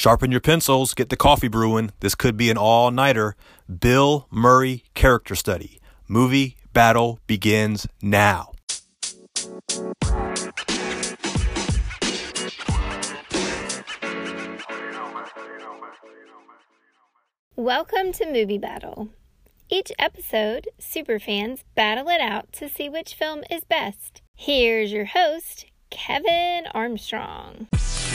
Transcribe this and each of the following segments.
Sharpen your pencils, get the coffee brewing. This could be an all-nighter. Bill Murray character study. Movie battle begins now. Welcome to Movie Battle. Each episode, superfans battle it out to see which film is best. Here's your host, Kevin Armstrong.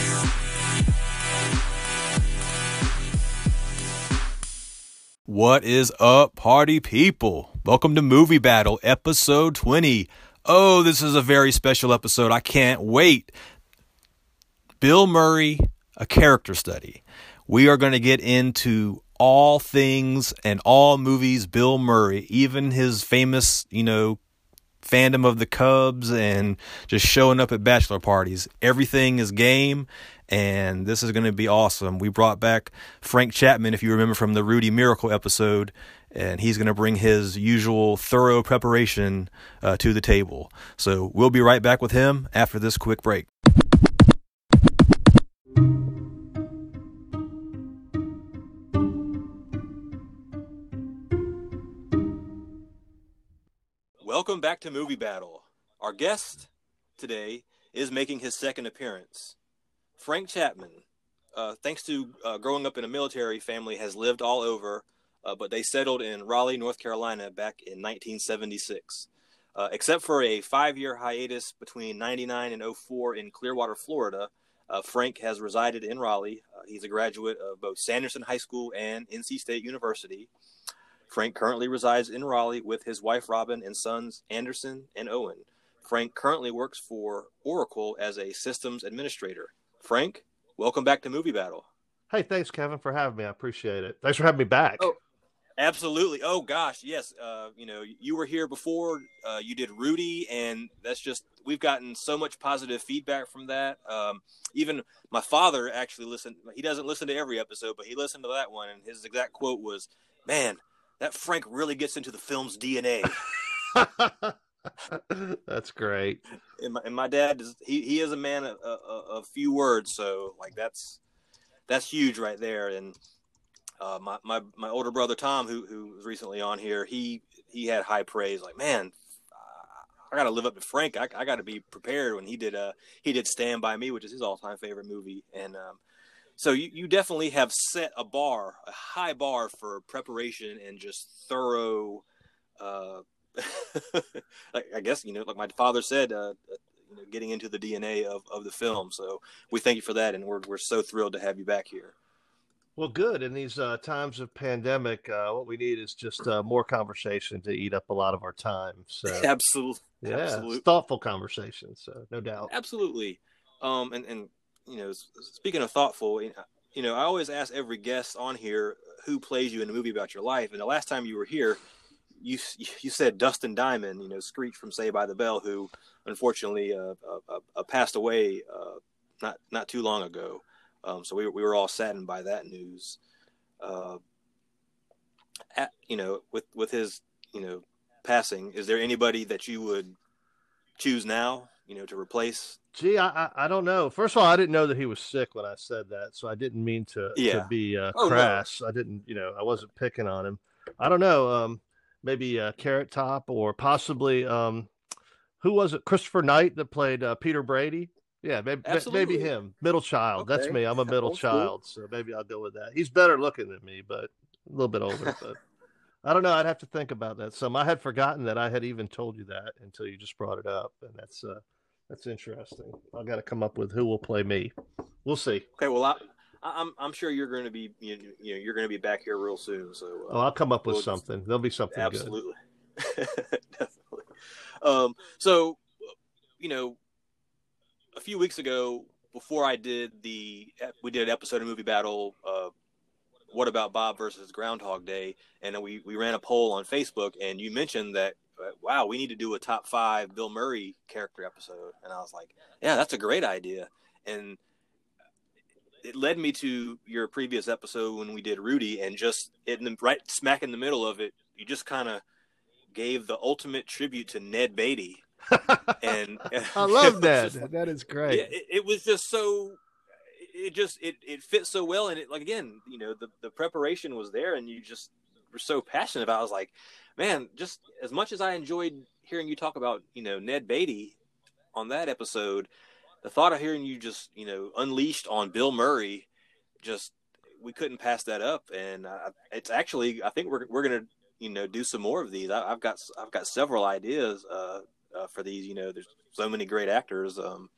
What is up, party people? Welcome to Movie Battle, episode 20. Oh, this is a very special episode. I can't wait. Bill Murray, a character study. We are going to get into all things and all movies Bill Murray, even his famous, fandom of the Cubs and just showing up at bachelor parties. Everything is game, and this is going to be awesome. We brought back Frank Chapman, if you remember from the Rudy Miracle episode, and he's going to bring his usual thorough preparation to the table. So we'll be right back with him after this quick break. Welcome back to Movie Battle. Our guest today is making his second appearance. Frank Chapman, thanks to growing up in a military family, has lived all over, but they settled in Raleigh, North Carolina back in 1976. Except for a 5-year hiatus between 99 and 04 in Clearwater, Florida, Frank has resided in Raleigh. He's a graduate of both Sanderson High School and NC State University. Frank currently resides in Raleigh with his wife, Robin, and sons, Anderson and Owen. Frank currently works for Oracle as a systems administrator. Frank, welcome back to Movie Battle. Hey, thanks, Kevin, for having me. I appreciate it. Thanks for having me back. Oh, absolutely. Oh, gosh, yes. You were here before. You did Rudy, and that's just, we've gotten so much positive feedback from that. Even my father actually listened. He doesn't listen to every episode, but he listened to that one, and his exact quote was, "Man, that Frank really gets into the film's DNA." That's great. And my dad is he is a man of few words, so like that's huge right there. And my older brother Tom, who was recently on here, he had high praise. Like, man, I got to live up to Frank. I got to be prepared when he did Stand By Me, which is his all-time favorite movie. And so you definitely have set a high bar for preparation and just thorough, I guess, like my father said, getting into the DNA of the film. So we thank you for that. And we're so thrilled to have you back here. Well, good. In these times of pandemic, what we need is just more conversation to eat up a lot of our time. So Absolutely. Yeah, Absolutely. It's thoughtful conversation. So no doubt. Absolutely. And speaking of thoughtful, I always ask every guest on here who plays you in a movie about your life. And the last time you were here, you said Dustin Diamond, Screech from Saved by the Bell, who unfortunately passed away not too long ago. So we were all saddened by that news. With his passing, is there anybody that you would choose now, to replace? Gee, I don't know. First of all, I didn't know that he was sick when I said that, so I didn't mean to be crass. No. I didn't, I wasn't picking on him. I don't know. Maybe Carrot Top, or possibly who was it? Christopher Knight that played Peter Brady. Yeah, maybe him. Middle child. Okay. That's me. I'm a middle child, so maybe I'll go with that. He's better looking than me, but a little bit older. But I don't know. I'd have to think about that some. I had forgotten that I had even told you that until you just brought it up, and that's interesting. I got to come up with who will play me. We'll see. Okay. Well, I'm sure you're going to be you're going to be back here real soon. So I'll come up with something. There'll be something absolutely. Good. Definitely. So a few weeks ago, before we did an episode of Movie Battle, What About Bob versus Groundhog Day, and we ran a poll on Facebook, and you mentioned that, wow, we need to do a top 5 Bill Murray character episode. And I was like, yeah, that's a great idea. And it led me to your previous episode when we did Rudy, and just right smack in the middle of it, you just kind of gave the ultimate tribute to Ned Beatty. And I love that. That is great. It was just so it fits so well. And it, like, again, the preparation was there, and you just were so passionate about it. I was like, man, just as much as I enjoyed hearing you talk about, Ned Beatty on that episode, the thought of hearing you just, unleashed on Bill Murray, just, we couldn't pass that up. And it's actually, I think we're going to, do some more of these. I've got several ideas for these. There's so many great actors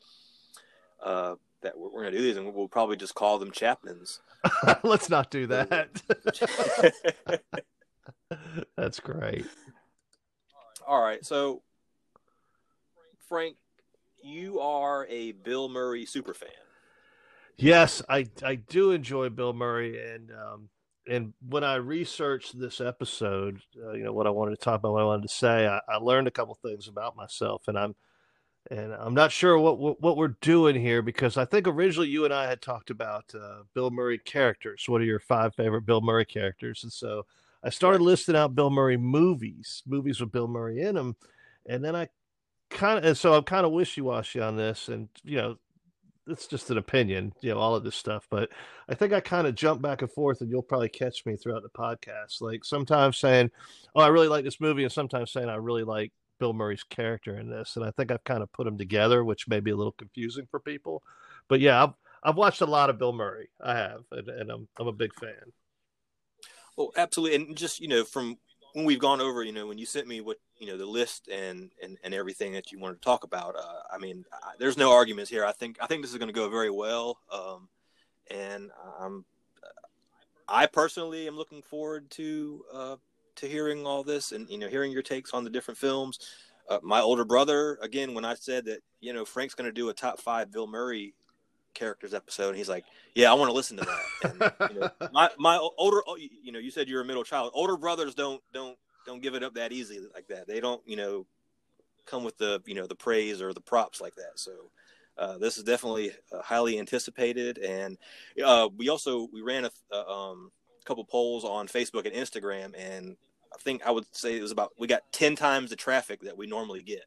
that we're going to do these, and we'll probably just call them Chapmans. Let's not do that. That's great. All right. So, Frank, you are a Bill Murray super fan. Yes, I do enjoy Bill Murray, and when I researched this episode, what I wanted to talk about, what I wanted to say, I learned a couple things about myself, and I'm not sure what we're doing here, because I think originally you and I had talked about Bill Murray characters. What are your 5 favorite Bill Murray characters? And so I started listing out Bill Murray movies with Bill Murray in them, and then I'm kind of wishy-washy on this, and it's just an opinion, all of this stuff. But I think I kind of jump back and forth, and you'll probably catch me throughout the podcast. Like sometimes saying, "Oh, I really like this movie," and sometimes saying, "I really like Bill Murray's character in this." And I think I've kind of put them together, which may be a little confusing for people. But yeah, I've watched a lot of Bill Murray. I have, and I'm a big fan. Oh, absolutely. And just, from when we've gone over, when you sent me what, the list and everything that you wanted to talk about, there's no arguments here. I think this is going to go very well. And I personally am looking forward to hearing all this and, hearing your takes on the different films. My older brother, again, when I said that, Frank's going to do a top 5 Bill Murray characters episode, and he's like, yeah, I want to listen to that. And, my older, you said you're a middle child. Older brothers don't give it up that easy like that. They don't, come with the, the praise or the props like that. So this is definitely highly anticipated. And we ran a couple polls on Facebook and Instagram, and I think I would say it was we got 10 times the traffic that we normally get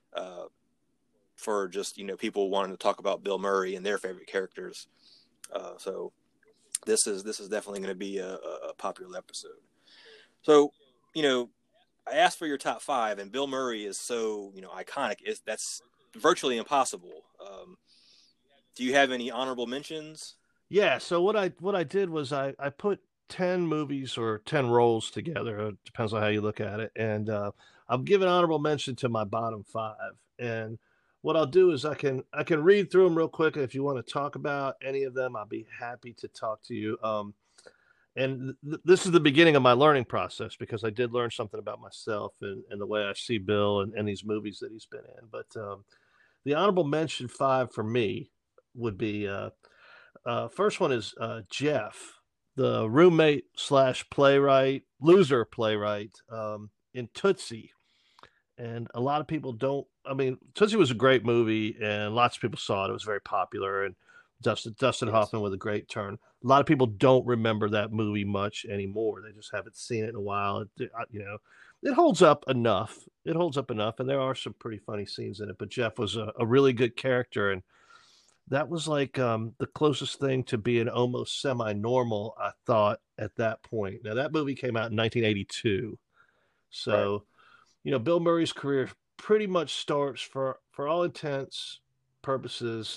for just, people wanting to talk about Bill Murray and their favorite characters. So this is definitely going to be a popular episode. So, I asked for your top 5, and Bill Murray is so, iconic. That's virtually impossible. Do you have any honorable mentions? Yeah. So what I did was I put 10 movies or 10 roles together. It depends on how you look at it. And I'm giving honorable mention to my bottom 5. And what I'll do is I can read through them real quick. If you want to talk about any of them, I'll be happy to talk to you. And this is the beginning of my learning process, because I did learn something about myself and the way I see Bill and these movies that he's been in. But the honorable mention 5 for me would be first one is Jeff, the roommate / playwright, loser playwright in Tootsie. And a lot of people don't. Tootsie was a great movie, and lots of people saw it. It was very popular, and Dustin Hoffman with a great turn. A lot of people don't remember that movie much anymore. They just haven't seen it in a while. It holds up enough. And there are some pretty funny scenes in it. But Jeff was a really good character, and that was like the closest thing to being almost semi-normal, I thought, at that point. Now, that movie came out in 1982. So, right. Bill Murray's career pretty much starts, for all intents purposes,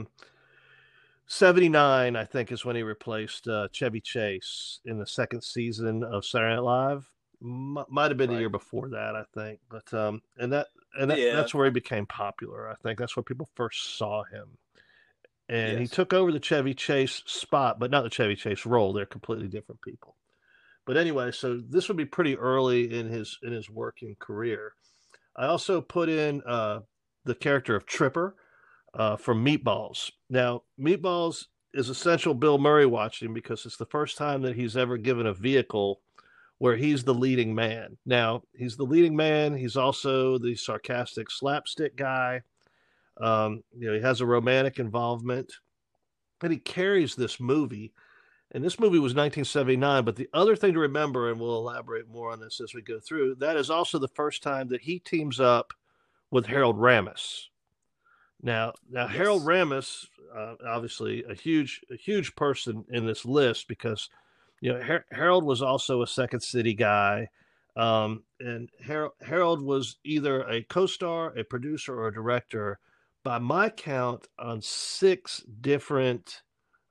79, I think, is when he replaced Chevy Chase in the second season of Saturday Night Live. Might have been the year before that, I think. But that's where he became popular. I think that's where people first saw him. And he took over the Chevy Chase spot, but not the Chevy Chase role. They're completely different people. But anyway, so this would be pretty early in his working career. I also put in the character of Tripper from Meatballs. Now, Meatballs is essential Bill Murray watching, because it's the first time that he's ever given a vehicle where he's the leading man. Now, he's the leading man. He's also the sarcastic slapstick guy. He has a romantic involvement, and he carries this movie. And this movie was 1979. But the other thing to remember, and we'll elaborate more on this as we go through, that is also the first time that he teams up with Harold Ramis. Now, Yes. Harold Ramis, obviously a huge person in this list because, Harold was also a Second City guy, and Harold was either a co-star, a producer, or a director, by my count, on six different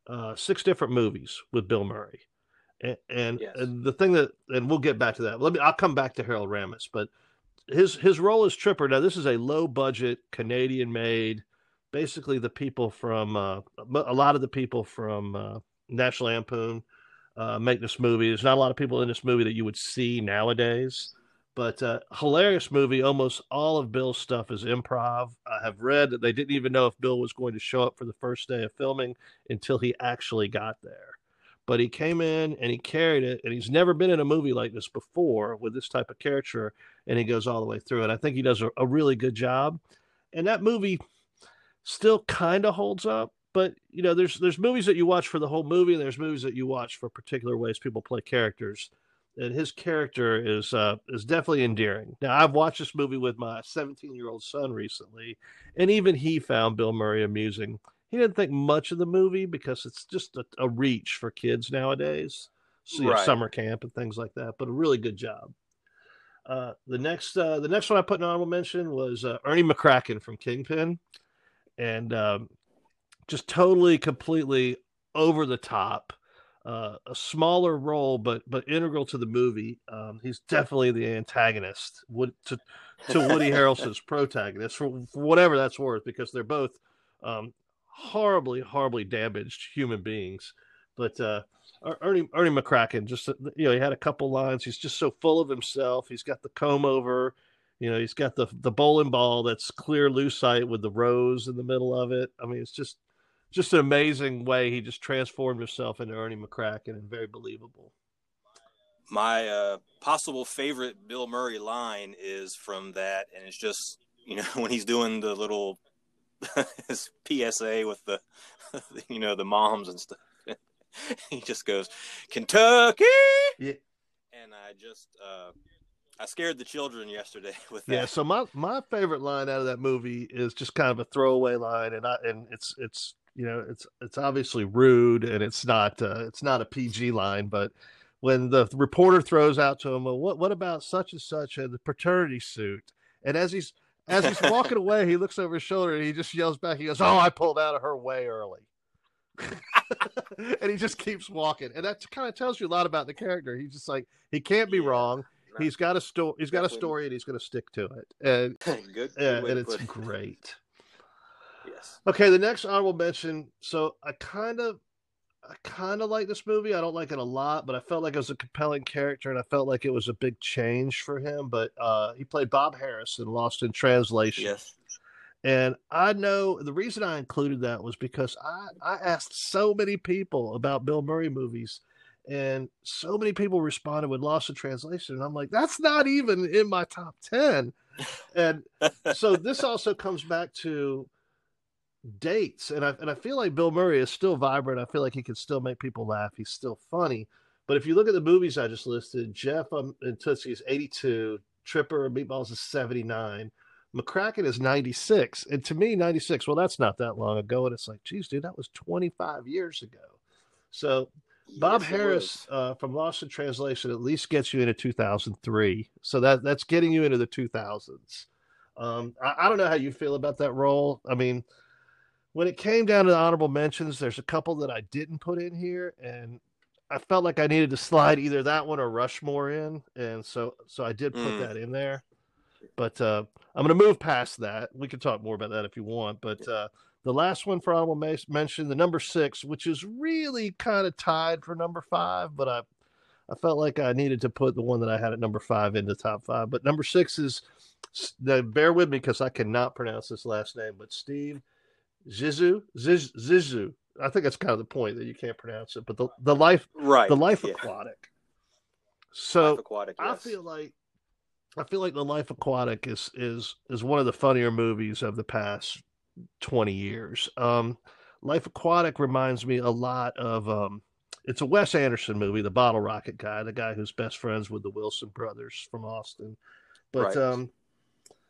movies with Bill Murray. And, Yes. and the thing and we'll get back to that. I'll come back to Harold Ramis, but his role as Tripper. Now, this is a low budget Canadian made. Basically, the people from a lot of the people from National Lampoon make this movie. There's not a lot of people in this movie that you would see nowadays, but hilarious movie. Almost all of Bill's stuff is improv. I have read that they didn't even know if Bill was going to show up for the first day of filming until he actually got there. But he came in and he carried it, and he's never been in a movie like this before with this type of character, and he goes all the way through it. I think he does a really good job, and that movie still kind of holds up. But there's movies that you watch for the whole movie, and there's movies that you watch for particular ways people play characters. And his character is definitely endearing. Now, I've watched this movie with my 17-year-old son recently, and even he found Bill Murray amusing. He didn't think much of the movie because it's just a reach for kids nowadays. So, right. Summer camp and things like that, but a really good job. The next one I put in honorable mention was Ernie McCracken from Kingpin, and just totally, completely over the top. A smaller role, but integral to the movie. He's definitely the antagonist to Woody Harrelson's protagonist, for whatever that's worth, because they're both horribly damaged human beings. But Ernie McCracken, just he had a couple lines. He's just so full of himself. He's got the comb over, he's got the bowling ball that's clear lucite with the rose in the middle of it. I mean, it's just an amazing way he just transformed himself into Ernie McCracken, and very believable. My possible favorite Bill Murray line is from that, and it's just when he's doing the little his PSA with the the moms and stuff. He just goes, Kentucky, yeah. And I scared the children yesterday with that. Yeah, so my favorite line out of that movie is just kind of a throwaway line, and it's it's obviously rude, and it's not a PG line, but when the reporter throws out to him, well, what about such and such and the paternity suit? And as he's walking away, he looks over his shoulder and he just yells back. He goes, "Oh, I pulled out of her way early." And he just keeps walking, and that kind of tells you a lot about the character. He's just like, he can't be wrong. No, he's got a story. He's got a story, and he's going to stick to it. And good and it's great. Yes. Okay, the next honorable mention. So I kind of like this movie. I don't like it a lot, but I felt like it was a compelling character, and I felt like it was a big change for him. But he played Bob Harris in Lost in Translation. Yes. And I know the reason I included that was because I asked so many people about Bill Murray movies, and so many people responded with Lost in Translation. And I'm like, that's not even in my top 10. And so this also comes back to dates. And I feel like Bill Murray is still vibrant. I feel like he can still make people laugh. He's still funny. But if you look at the movies I just listed, Jeff and Tootsie is 82, Tripper and Meatballs is 79. McCracken is 96. And to me, 96, well, that's not that long ago. And it's like, geez, dude, that was 25 years ago. So Bob Harris from Lost in Translation at least gets you into 2003. So that's getting you into the 2000s. I don't know how you feel about that role. I mean, when it came down to the honorable mentions, there's a couple that I didn't put in here. And I felt like I needed to slide either that one or Rushmore in. And so I did put that in there. But I'm going to move past that. We can talk more about that if you want. But the last one for honorable mention, the number 6, which is really kind of tied for number 5. But I felt like I needed to put the one that I had at number 5 in the top 5. But number 6 is, bear with me because I cannot pronounce this last name, but Steve Zissou. I think that's kind of the point, that you can't pronounce it. But the Life Aquatic. So Life Aquatic, yes. I feel like The Life Aquatic is one of the funnier movies of the past 20 years. Life Aquatic reminds me a lot of it's a Wes Anderson movie, the Bottle Rocket guy, the guy who's best friends with the Wilson brothers from Austin. But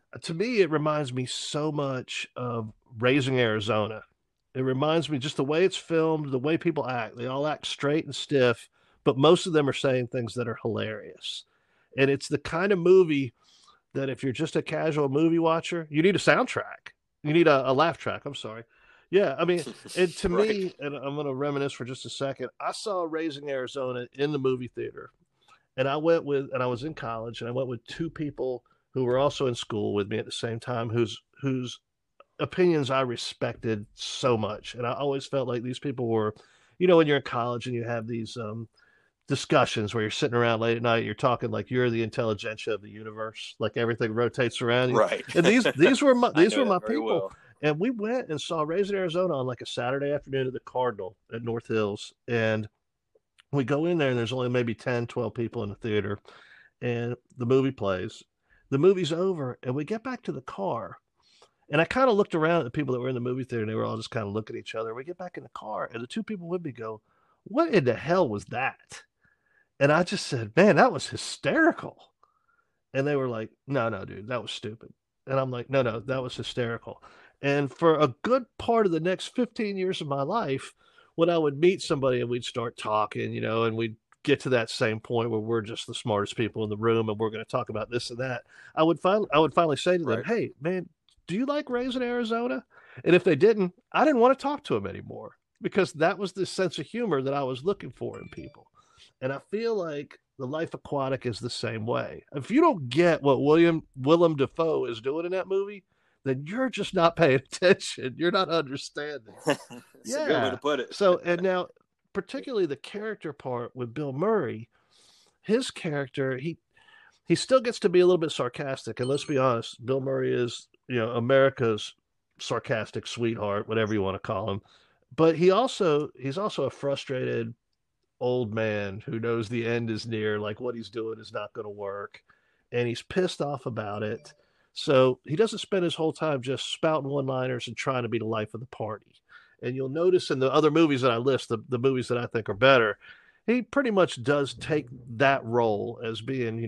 To me, it reminds me so much of Raising Arizona. It reminds me just the way it's filmed, the way people act. They all act straight and stiff, but most of them are saying things that are hilarious. And it's the kind of movie that if you're just a casual movie watcher, you need a soundtrack. You need a laugh track. I'm sorry. Yeah, I mean, and to right. me, and I'm going to reminisce for just a second. I saw Raising Arizona in the movie theater, and I was in college, and I went with two people who were also in school with me at the same time, whose opinions I respected so much, and I always felt like these people were, when you're in college and you have these discussions where you're sitting around late at night, you're talking like you're the intelligentsia of the universe, like everything rotates around you. Right. And these were my people. Well. And we went and saw Raising Arizona on like a Saturday afternoon at the Cardinal at North Hills. And we go in there and there's only maybe 10, 12 people in the theater. And the movie plays. The movie's over and we get back to the car. And I kind of looked around at the people that were in the movie theater and they were all just kind of looking at each other. We get back in the car and the two people with me go, "What in the hell was that?" And I just said, "Man, that was hysterical." And they were like, no, dude, that was stupid. And I'm like, no, that was hysterical. And for a good part of the next 15 years of my life, when I would meet somebody and we'd start talking, and we'd get to that same point where we're just the smartest people in the room and we're going to talk about this and that, I would finally say to them, "Hey, man, do you like Raising Arizona?" And if they didn't, I didn't want to talk to them anymore because that was the sense of humor that I was looking for in people. And I feel like The Life Aquatic is the same way. If you don't get what Willem Dafoe is doing in that movie, then you're just not paying attention. You're not understanding. That's a good way to put it. So, and now, particularly the character part with Bill Murray, his character, he still gets to be a little bit sarcastic. And let's be honest, Bill Murray is, America's sarcastic sweetheart, whatever you want to call him. But he's also a frustrated old man who knows the end is near, like what he's doing is not going to work, and he's pissed off about it. So he doesn't spend his whole time just spouting one-liners and trying to be the life of the party. And you'll notice in the other movies that I list, the movies that I think are better, he pretty much does take that role as being,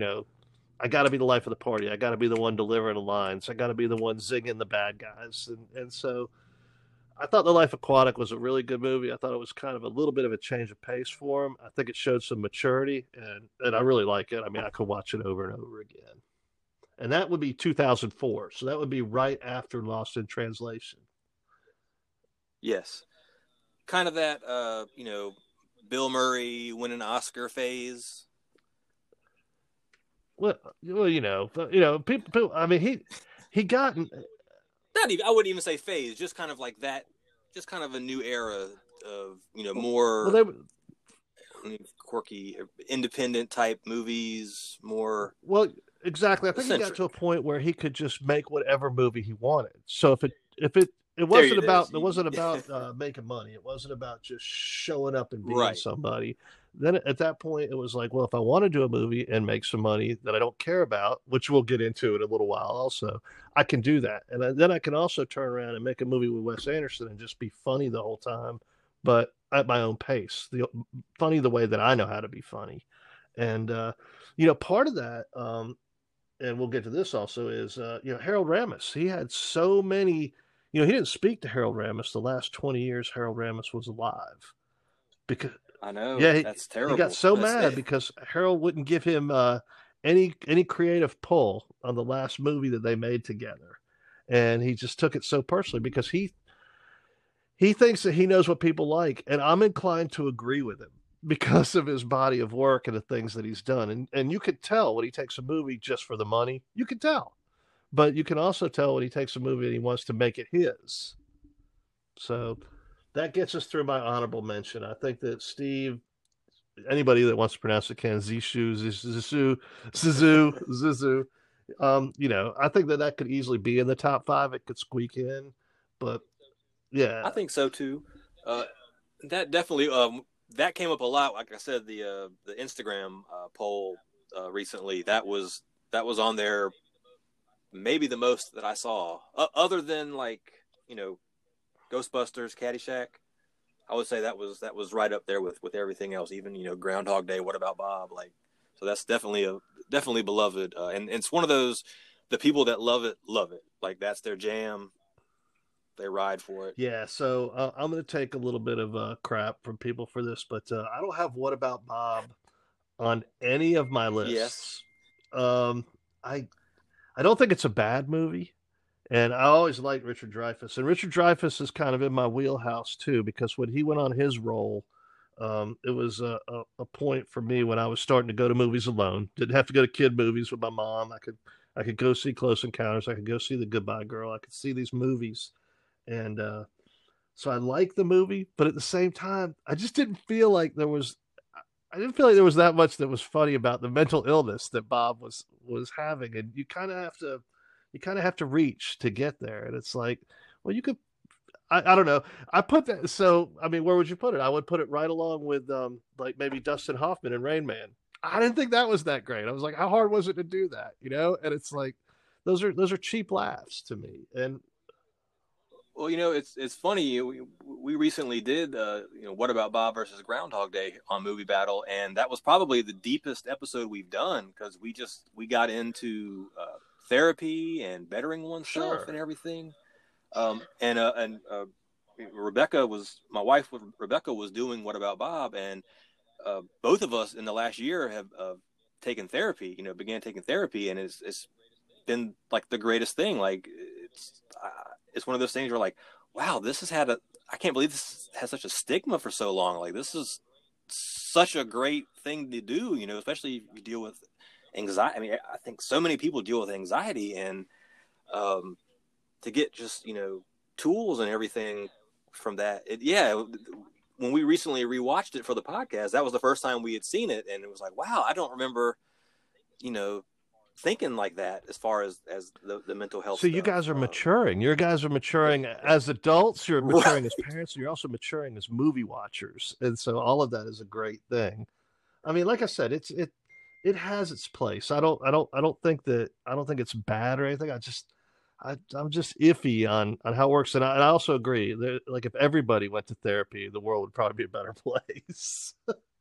I got to be the life of the party. I got to be the one delivering the lines. I got to be the one zigging the bad guys. And so I thought The Life Aquatic was a really good movie. I thought it was kind of a little bit of a change of pace for him. I think it showed some maturity, and I really like it. I mean, I could watch it over and over again. And that would be 2004. So that would be right after Lost in Translation. Yes. Kind of that, Bill Murray win an Oscar phase. Well, people. I mean, he got. Not even. I wouldn't even say phase. Just kind of like that. Just kind of a new era of more quirky, independent type movies. More. Well, exactly. I think he got to a point where he could just make whatever movie he wanted. So if it wasn't about making money. It wasn't about just showing up and being somebody. Then at that point, it was like, well, if I want to do a movie and make some money that I don't care about, which we'll get into in a little while also, I can do that. And then I can also turn around and make a movie with Wes Anderson and just be funny the whole time, but at my own pace. Funny the way that I know how to be funny. And, part of that, and we'll get to this also, is, Harold Ramis. He had so many... he didn't speak to Harold Ramis the last 20 years Harold Ramis was alive. Because I know, that's terrible. He got so mad because Harold wouldn't give him any creative pull on the last movie that they made together. And he just took it so personally because he thinks that he knows what people like. And I'm inclined to agree with him because of his body of work and the things that he's done. And you could tell when he takes a movie just for the money. You can tell. But you can also tell when he takes a movie and he wants to make it his. So that gets us through my honorable mention. I think that Steve, anybody that wants to pronounce it can, Zissou. I think that could easily be in the top 5. It could squeak in. But, yeah. I think so, too. That definitely, that came up a lot. Like I said, the Instagram poll recently, that was on there. Maybe the most that I saw, other than Ghostbusters, Caddyshack. I would say that was right up there with everything else. Even Groundhog Day. What About Bob? So that's definitely beloved, and it's one of those the people that love it. Like that's their jam. They ride for it. Yeah, so I'm going to take a little bit of crap from people for this, but I don't have What About Bob on any of my lists. Yes. I don't think it's a bad movie, and I always liked Richard Dreyfuss, and Richard Dreyfuss is kind of in my wheelhouse too, because when he went on his role, it was a point for me when I was starting to go to movies alone. Didn't have to go to kid movies with my mom. I could go see Close Encounters. I could go see The Goodbye Girl. I could see these movies. And so I liked the movie, but at the same time, I just didn't feel like there was that much that was funny about the mental illness that Bob was having. And you kind of have to reach to get there. And it's like, well, you could, I don't know. I put that. So, I mean, where would you put it? I would put it right along with like maybe Dustin Hoffman and Rain Man. I didn't think that was that great. I was like, how hard was it to do that? You know? And it's like, those are cheap laughs to me. And, well, you know, it's funny. We recently did, What About Bob versus Groundhog Day on Movie Battle, and that was probably the deepest episode we've done because we got into therapy and bettering oneself and everything. And Rebecca my wife Rebecca was doing What About Bob, and both of us in the last year have taken therapy. You know, began taking therapy, and it's been like the greatest thing. Like it's one of those things where like, wow, I can't believe this has such a stigma for so long. Like this is such a great thing to do, you know, especially if you deal with anxiety. I mean, I think so many people deal with anxiety, and to get just, you know, tools and everything from that. When we recently rewatched it for the podcast, that was the first time we had seen it. And it was like, wow, I don't remember, you know, thinking like that as far as the mental health. So stuff. You guys are maturing. You guys are maturing as adults. You're maturing as parents. And you're also maturing as movie watchers, and so all of that is a great thing. I mean, like I said, it has its place. I don't think it's bad or anything. I'm just iffy on how it works, and I also agree that, like, if everybody went to therapy, the world would probably be a better place.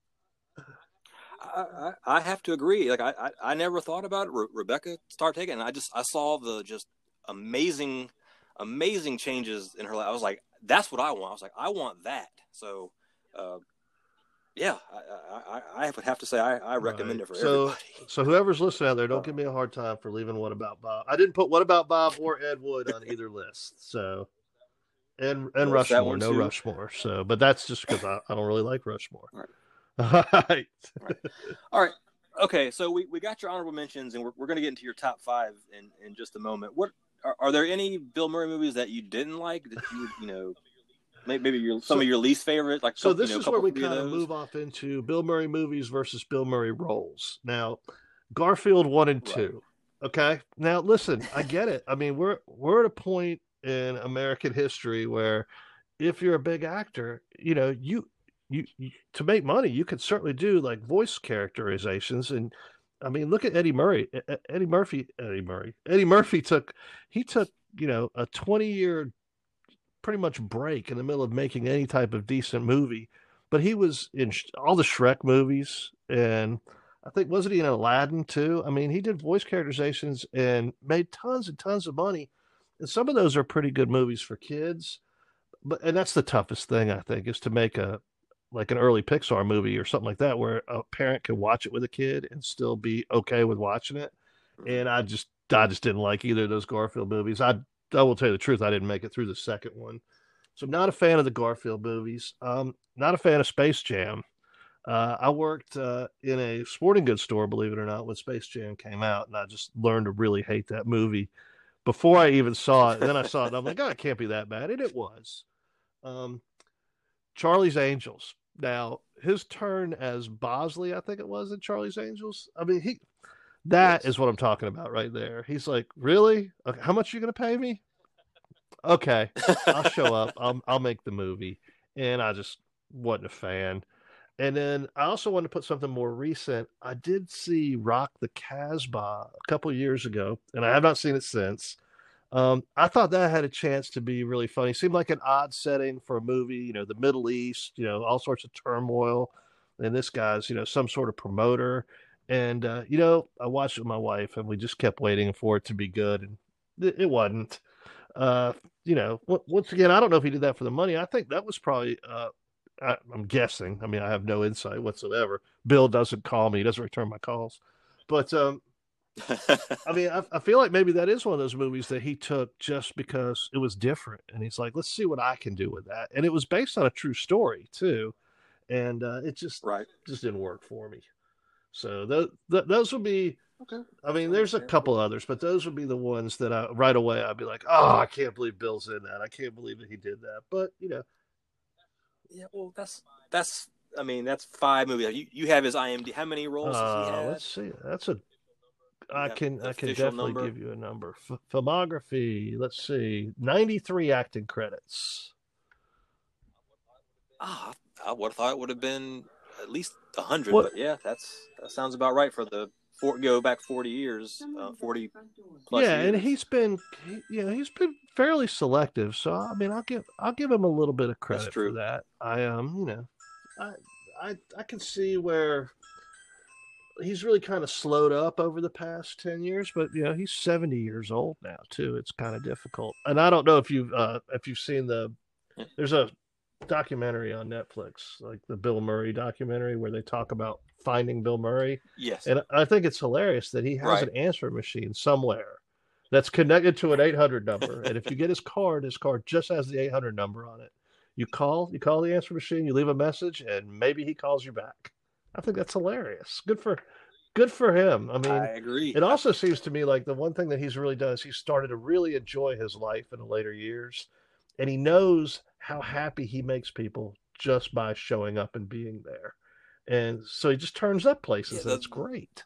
I have to agree. Like I never thought about it. Rebecca started taking it, and I saw the just amazing changes in her life. I was like, that's what I want. I was like, I want that. So, yeah, I would have to say I recommend it for everybody. So whoever's listening out there, don't give me a hard time for leaving What About Bob. I didn't put What About Bob or Ed Wood on either list. So, and Rushmore, no Rushmore. So, but that's just because I don't really like Rushmore. All right. All right. Okay, so we got your honorable mentions, and we're going to get into your top 5 in just a moment. What are there any Bill Murray movies that you didn't like that you know maybe some of your least favorite? Like so, this is where we kind of move off into Bill Murray movies versus Bill Murray roles. Now, Garfield 1 and 2. Okay. Now, listen, I get it. I mean, we're at a point in American history where if you're a big actor, you know, you to make money, you could certainly do like voice characterizations. And I mean, look at Eddie Murphy. Eddie Murphy took, you know, a 20-year pretty much break in the middle of making any type of decent movie. But he was in all the Shrek movies, and I think, wasn't he in Aladdin too? I mean, he did voice characterizations and made tons and tons of money. And some of those are pretty good movies for kids. And that's the toughest thing, I think, is to make like an early Pixar movie or something like that, where a parent can watch it with a kid and still be okay with watching it. And I just didn't like either of those Garfield movies. I will tell you the truth, I didn't make it through the second one. So I'm not a fan of the Garfield movies. Not a fan of Space Jam. I worked in a sporting goods store, believe it or not, when Space Jam came out, and I just learned to really hate that movie before I even saw it. And then I saw it, and I'm like, oh, it can't be that bad. And it was. Charlie's Angels. Now, his turn as Bosley, I think it was, in Charlie's Angels. I mean, that is what I'm talking about right there. He's like, really? Okay, how much are you going to pay me? Okay, I'll show up. I'll make the movie. And I just wasn't a fan. And then I also wanted to put something more recent. I did see Rock the Casbah a couple years ago, and I have not seen it since. I thought that had a chance to be really funny. It seemed like an odd setting for a movie, you know, the Middle East, you know, all sorts of turmoil. And this guy's, you know, some sort of promoter. And I watched it with my wife, and we just kept waiting for it to be good, and it wasn't. Uh, once again, I don't know if he did that for the money. I think that was probably. I'm guessing. I mean, I have no insight whatsoever. Bill doesn't call me; he doesn't return my calls. But I mean, I feel like maybe that is one of those movies that he took just because it was different, and he's like, let's see what I can do with that. And it was based on a true story too, and it just didn't work for me. So those would be. Okay. I mean, there's a couple others, but those would be the ones that right away I'd be like, oh, I can't believe Bill's in that. I can't believe that he did that. But yeah, well, that's. I mean, that's 5 movies. You have his IMDb. How many roles does he have? Let's see. I can definitely give you a number. Filmography. Let's see. 93 acting credits. I would have thought it would have been at least 100, but yeah, that sounds about right for the go back 40 years, 40 plus yeah, years. And he's been fairly selective. So I mean, I'll give him a little bit of credit for that. I can see where he's really kind of slowed up over the past 10 years, but he's 70 years old now too. It's kind of difficult. And I don't know if you've seen there's a documentary on Netflix, like the Bill Murray documentary, where they talk about finding Bill Murray. Yes. And I think it's hilarious that he has an answering machine somewhere that's connected to an 800 number. And if you get his card just has the 800 number on it. You call the answering machine, you leave a message, and maybe he calls you back. I think that's hilarious. Good for him. I mean, I agree. It also seems to me like the one thing that he's really done is he started to really enjoy his life in the later years. And he knows how happy he makes people just by showing up and being there. And so he just turns up places, and it's great.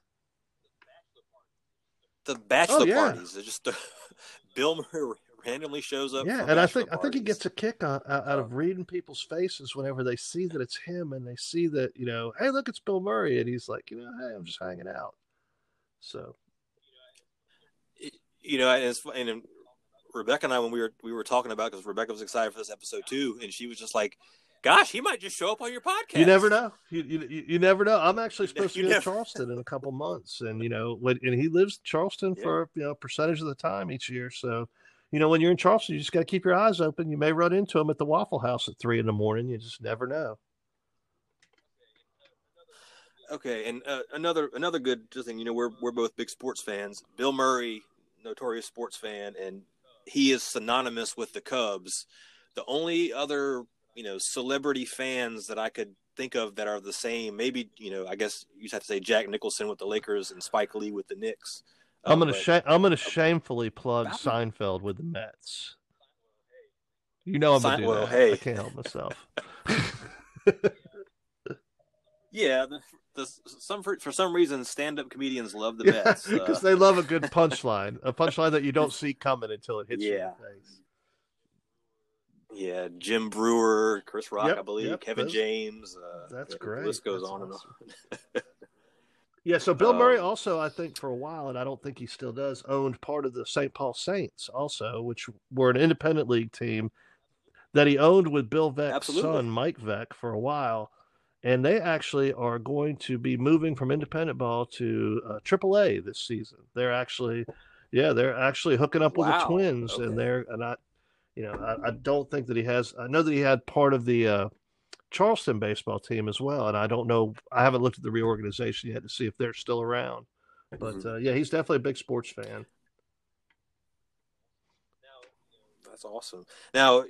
The bachelor parties are just Bill Murray randomly shows up. Yeah, and I think he gets a kick out of reading people's faces whenever they see that it's him, and they see that hey, look, it's Bill Murray, and he's like, hey, I'm just hanging out. So, and Rebecca and I, when we were talking about, because Rebecca was excited for this episode too, and she was just like, gosh, he might just show up on your podcast. You never know. You never know. I'm actually supposed to be in Charleston in a couple months, and and he lives in Charleston for a percentage of the time each year. So, when you're in Charleston, you just got to keep your eyes open. You may run into him at the Waffle House at 3 a.m. You just never know. Okay, and another good thing. We're both big sports fans. Bill Murray, notorious sports fan, and he is synonymous with the Cubs. The only other celebrity fans that I could think of that are the same, maybe I guess you have to say Jack Nicholson with the Lakers and Spike Lee with the Knicks. I'm gonna shamefully plug Seinfeld with the Mets. I'm gonna do that. Hey. I can't help myself. Yeah, for some reason, stand-up comedians love the Mets because they love a good punchline, a punchline that you don't see coming until it hits you in the face. Yeah, Jim Brewer, Chris Rock, I believe, Kevin James. That's great. The list goes on and on. Yeah, so Bill Murray also, I think, for a while, and I don't think he still does, owned part of the St. Paul Saints also, which were an independent league team that he owned with Bill Veeck's son, Mike Veeck, for a while. And they actually are going to be moving from independent ball to AAA this season. They're actually hooking up with the Twins, and I don't think that he has. I know that he had part of the Charleston baseball team as well, and I don't know. I haven't looked at the reorganization yet to see if they're still around. But he's definitely a big sports fan. That's awesome. Now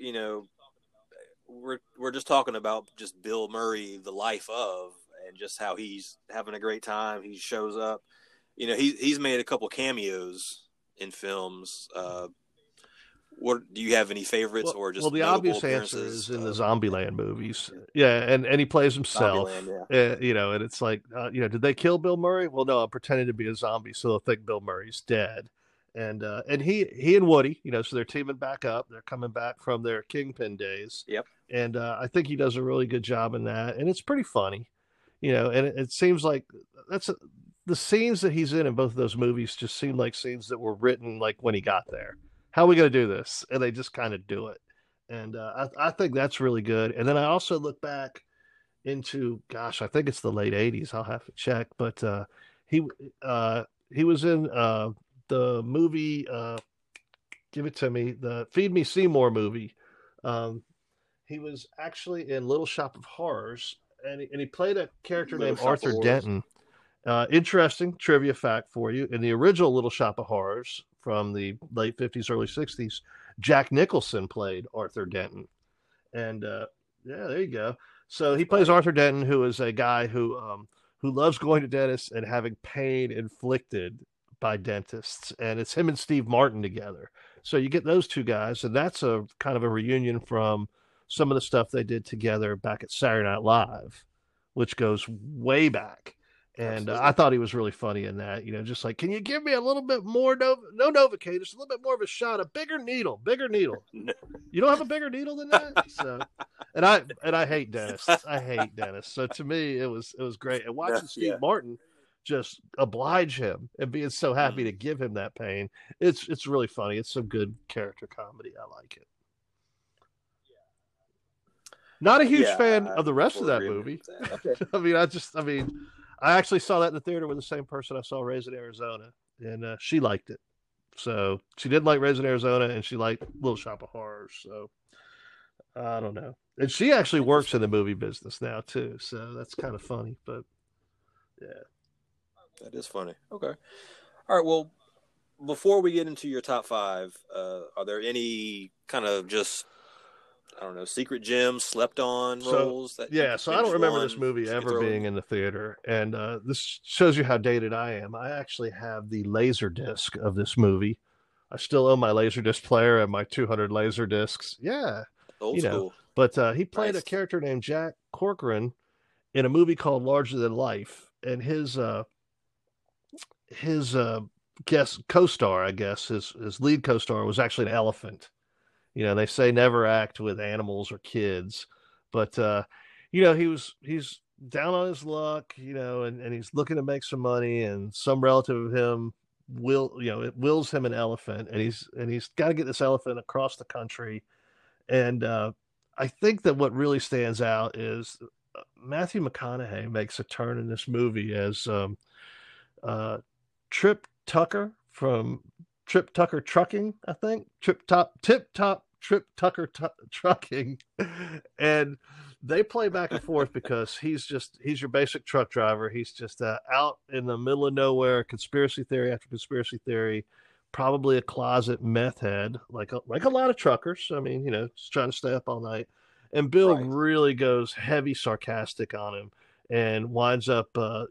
we're just talking about just Bill Murray, the life of, and just how he's having a great time. He shows up. He's made a couple cameos in films. What do you have any favorites or just? Well, the obvious answer is in the Zombieland movies. Yeah, and he plays himself. And it's like, did they kill Bill Murray? Well, no, I'm pretending to be a zombie, so they'll think Bill Murray's dead. And he and Woody, so they're teaming back up. They're coming back from their Kingpin days. Yep. And I think he does a really good job in that, and it's pretty funny, And it seems like the scenes that he's in both of those movies just seem like scenes that were written like when he got there. How are we going to do this? And they just kind of do it. And I think that's really good. And then I also look back into, I think it's the late 80s. I'll have to check. But he was in the movie Give It to Me, the Feed Me Seymour movie. He was actually in Little Shop of Horrors, and he played a character named Arthur Denton. Interesting trivia fact for you: in the original Little Shop of Horrors from the late 50s, early 60s, Jack Nicholson played Arthur Denton. And yeah, there you go. So he plays Arthur Denton, who is a guy who loves going to dentists and having pain inflicted by dentists. And it's him and Steve Martin together. So you get those two guys, and that's a kind of a reunion from some of the stuff they did together back at Saturday Night Live, which goes way back. And I thought he was really funny in that, just like, can you give me a little bit more, no Novocaine, just a little bit more of a shot, a bigger needle. You don't have a bigger needle than that? So, and I hate dentists. So to me, it was great. And watching Steve Martin just oblige him and being so happy to give him that pain, it's really funny. It's some good character comedy. I like it. Not a huge fan of the rest of that movie. Okay. I actually saw that in the theater with the same person I saw Raising Arizona, and she liked it. So she didn't like Raising Arizona, and she liked Little Shop of Horrors. So I don't know. And she actually works in the movie business now too, so that's kind of funny. But yeah, that is funny. Okay, all right. Well, before we get into your top 5, are there any kind of just, I don't know, secret gems, slept on roles? So I don't remember this movie ever being in the theater. And this shows you how dated I am. I actually have the laser disc of this movie. I still own my laser disc player and my 200 laser discs. Yeah. Old school. But he played a character named Jack Corcoran in a movie called Larger Than Life. And his co-star, I guess, his lead co-star was actually an elephant. They say never act with animals or kids, but he's down on his luck, and he's looking to make some money, and some relative of him wills him an elephant, and he's got to get this elephant across the country. And I think that what really stands out is Matthew McConaughey makes a turn in this movie as Trip Tucker from Trip Tucker Trucking, I think. Tip Top Trip Tucker Trucking. And they play back and forth because he's your basic truck driver. He's just out in the middle of nowhere, conspiracy theory after conspiracy theory, probably a closet meth head, like a lot of truckers. Just trying to stay up all night. And Bill really goes heavy sarcastic on him and winds up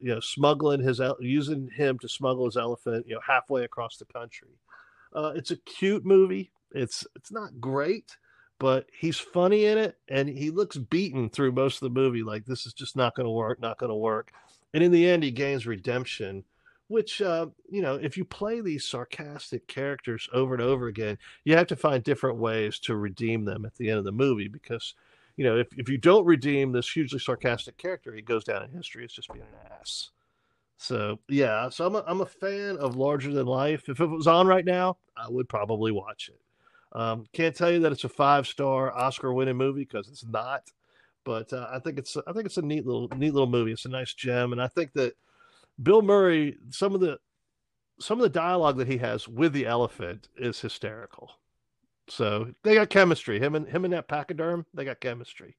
using him to smuggle his elephant halfway across the country. It's a cute movie. It's not great, but he's funny in it, and he looks beaten through most of the movie. Like, this is just not going to work. And in the end, he gains redemption, which, if you play these sarcastic characters over and over again, you have to find different ways to redeem them at the end of the movie, because, if you don't redeem this hugely sarcastic character, he goes down in history as just being an ass. So, yeah, I'm a fan of Larger Than Life. If it was on right now, I would probably watch it. Can't tell you that it's a 5-star Oscar-winning movie, because it's not. But I think it's a neat little movie. It's a nice gem, and I think that Bill Murray, some of the dialogue that he has with the elephant is hysterical. So they got chemistry. Him and that pachyderm, they got chemistry.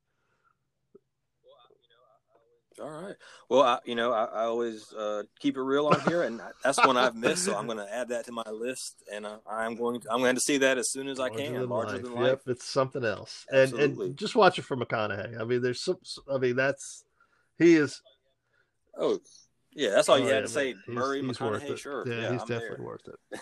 All right. Well, I always keep it real on here, and that's one I've missed. So I'm going to add that to my list, and I'm going to see that as soon as I can. Larger Than Life. Yep, it's something else. And just watch it for McConaughey. There's he is. Oh, yeah. That's all you had to say. Murray, he's McConaughey, sure. Yeah, he's definitely worth it.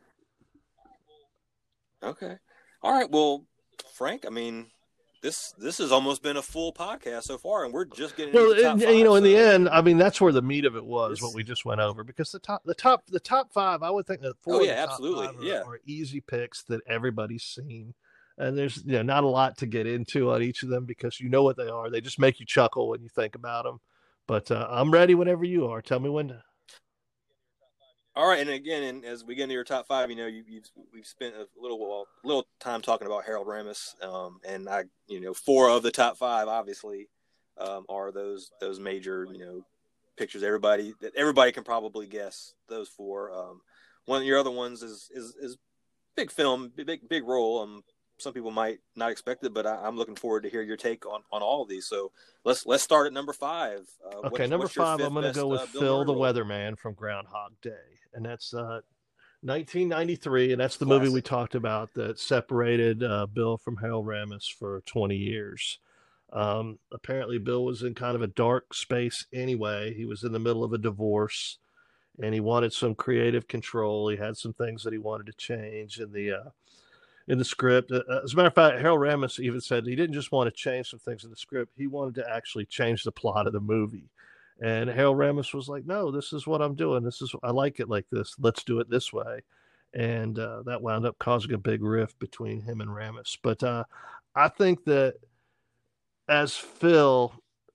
Okay. All right. Well, Frank, This has almost been a full podcast so far, and we're just getting into the top 5. In the end, that's where the meat of it was, what we just went over, because the top 5, I would think that 4 absolutely, are easy picks that everybody's seen, and there's not a lot to get into on each of them, because you know what they are. They just make you chuckle when you think about them. But I'm ready whenever you are. Tell me when to. All right, and again, as we get into your top 5, we've spent a little time talking about Harold Ramis, and 4 of the top 5 obviously are those major pictures. Everybody can probably guess those four. One of your other ones is big film, big role. Some people might not expect it, but I'm looking forward to hear your take on all of these. So let's start at number 5. Okay, number 5, I'm going to go with Phil the Weatherman from Groundhog Day, and that's 1993, and that's the movie we talked about that separated Bill from Harold Ramis for 20 years. Apparently, Bill was in kind of a dark space anyway. He was in the middle of a divorce, and he wanted some creative control. He had some things that he wanted to change in the script. As a matter of fact, Harold Ramis even said he didn't just want to change some things in the script. He wanted to actually change the plot of the movie. And Harold Ramis was like, no, this is what I'm doing. I like it like this. Let's do it this way. And that wound up causing a big rift between him and Ramis. But I think that as Phil,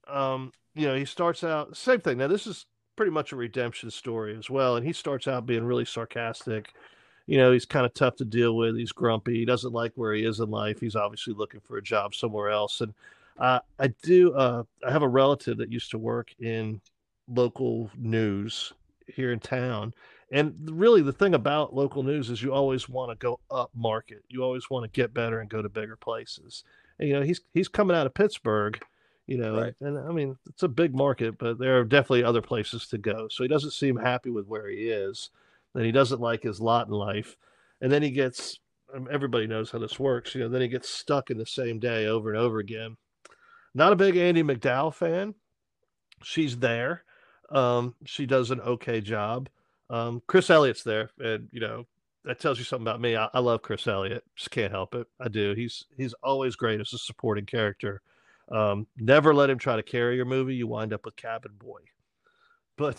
he starts out, same thing. Now, this is pretty much a redemption story as well. And he starts out being really sarcastic. He's kind of tough to deal with. He's grumpy. He doesn't like where he is in life. He's obviously looking for a job somewhere else. And I have a relative that used to work in local news here in town. And really the thing about local news is you always want to go up market. You always want to get better and go to bigger places. And, he's coming out of Pittsburgh, right. And I mean, it's a big market, but there are definitely other places to go. So he doesn't seem happy with where he is, and he doesn't like his lot in life. And then he gets, everybody knows how this works, then he gets stuck in the same day over and over again. Not a big Andie MacDowell fan. She's there. She does an okay job. Chris Elliott's there, and that tells you something about me. I love Chris Elliott. Just can't help it. I do. He's always great as a supporting character. Never let him try to carry your movie. You wind up with Cabin Boy. But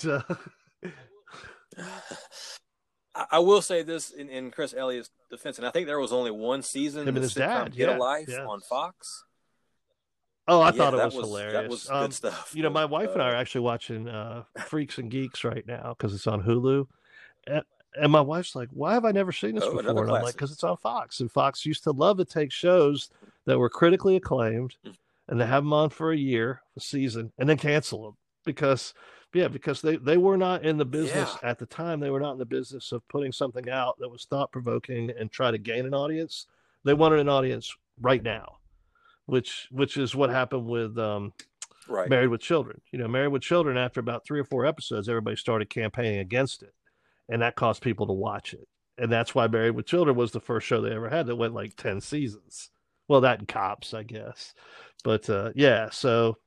I will say this in Chris Elliott's defense, and I think there was only one season. Him and his dad, Get a Life on Fox. Oh, I thought it was hilarious. That was good stuff. My wife and I are actually watching Freaks and Geeks right now because it's on Hulu. And my wife's like, why have I never seen this before? And I'm like, because it's on Fox. And Fox used to love to take shows that were critically acclaimed and to have them on for a season, and then cancel them. Because they were not in the business at the time. They were not in the business of putting something out that was thought-provoking and try to gain an audience. They wanted an audience right now. Which is what happened with Married with Children. Married with Children, after about 3 or 4 episodes, everybody started campaigning against it. And that caused people to watch it. And that's why Married with Children was the first show they ever had that went like 10 seasons. Well, that and Cops, I guess. But so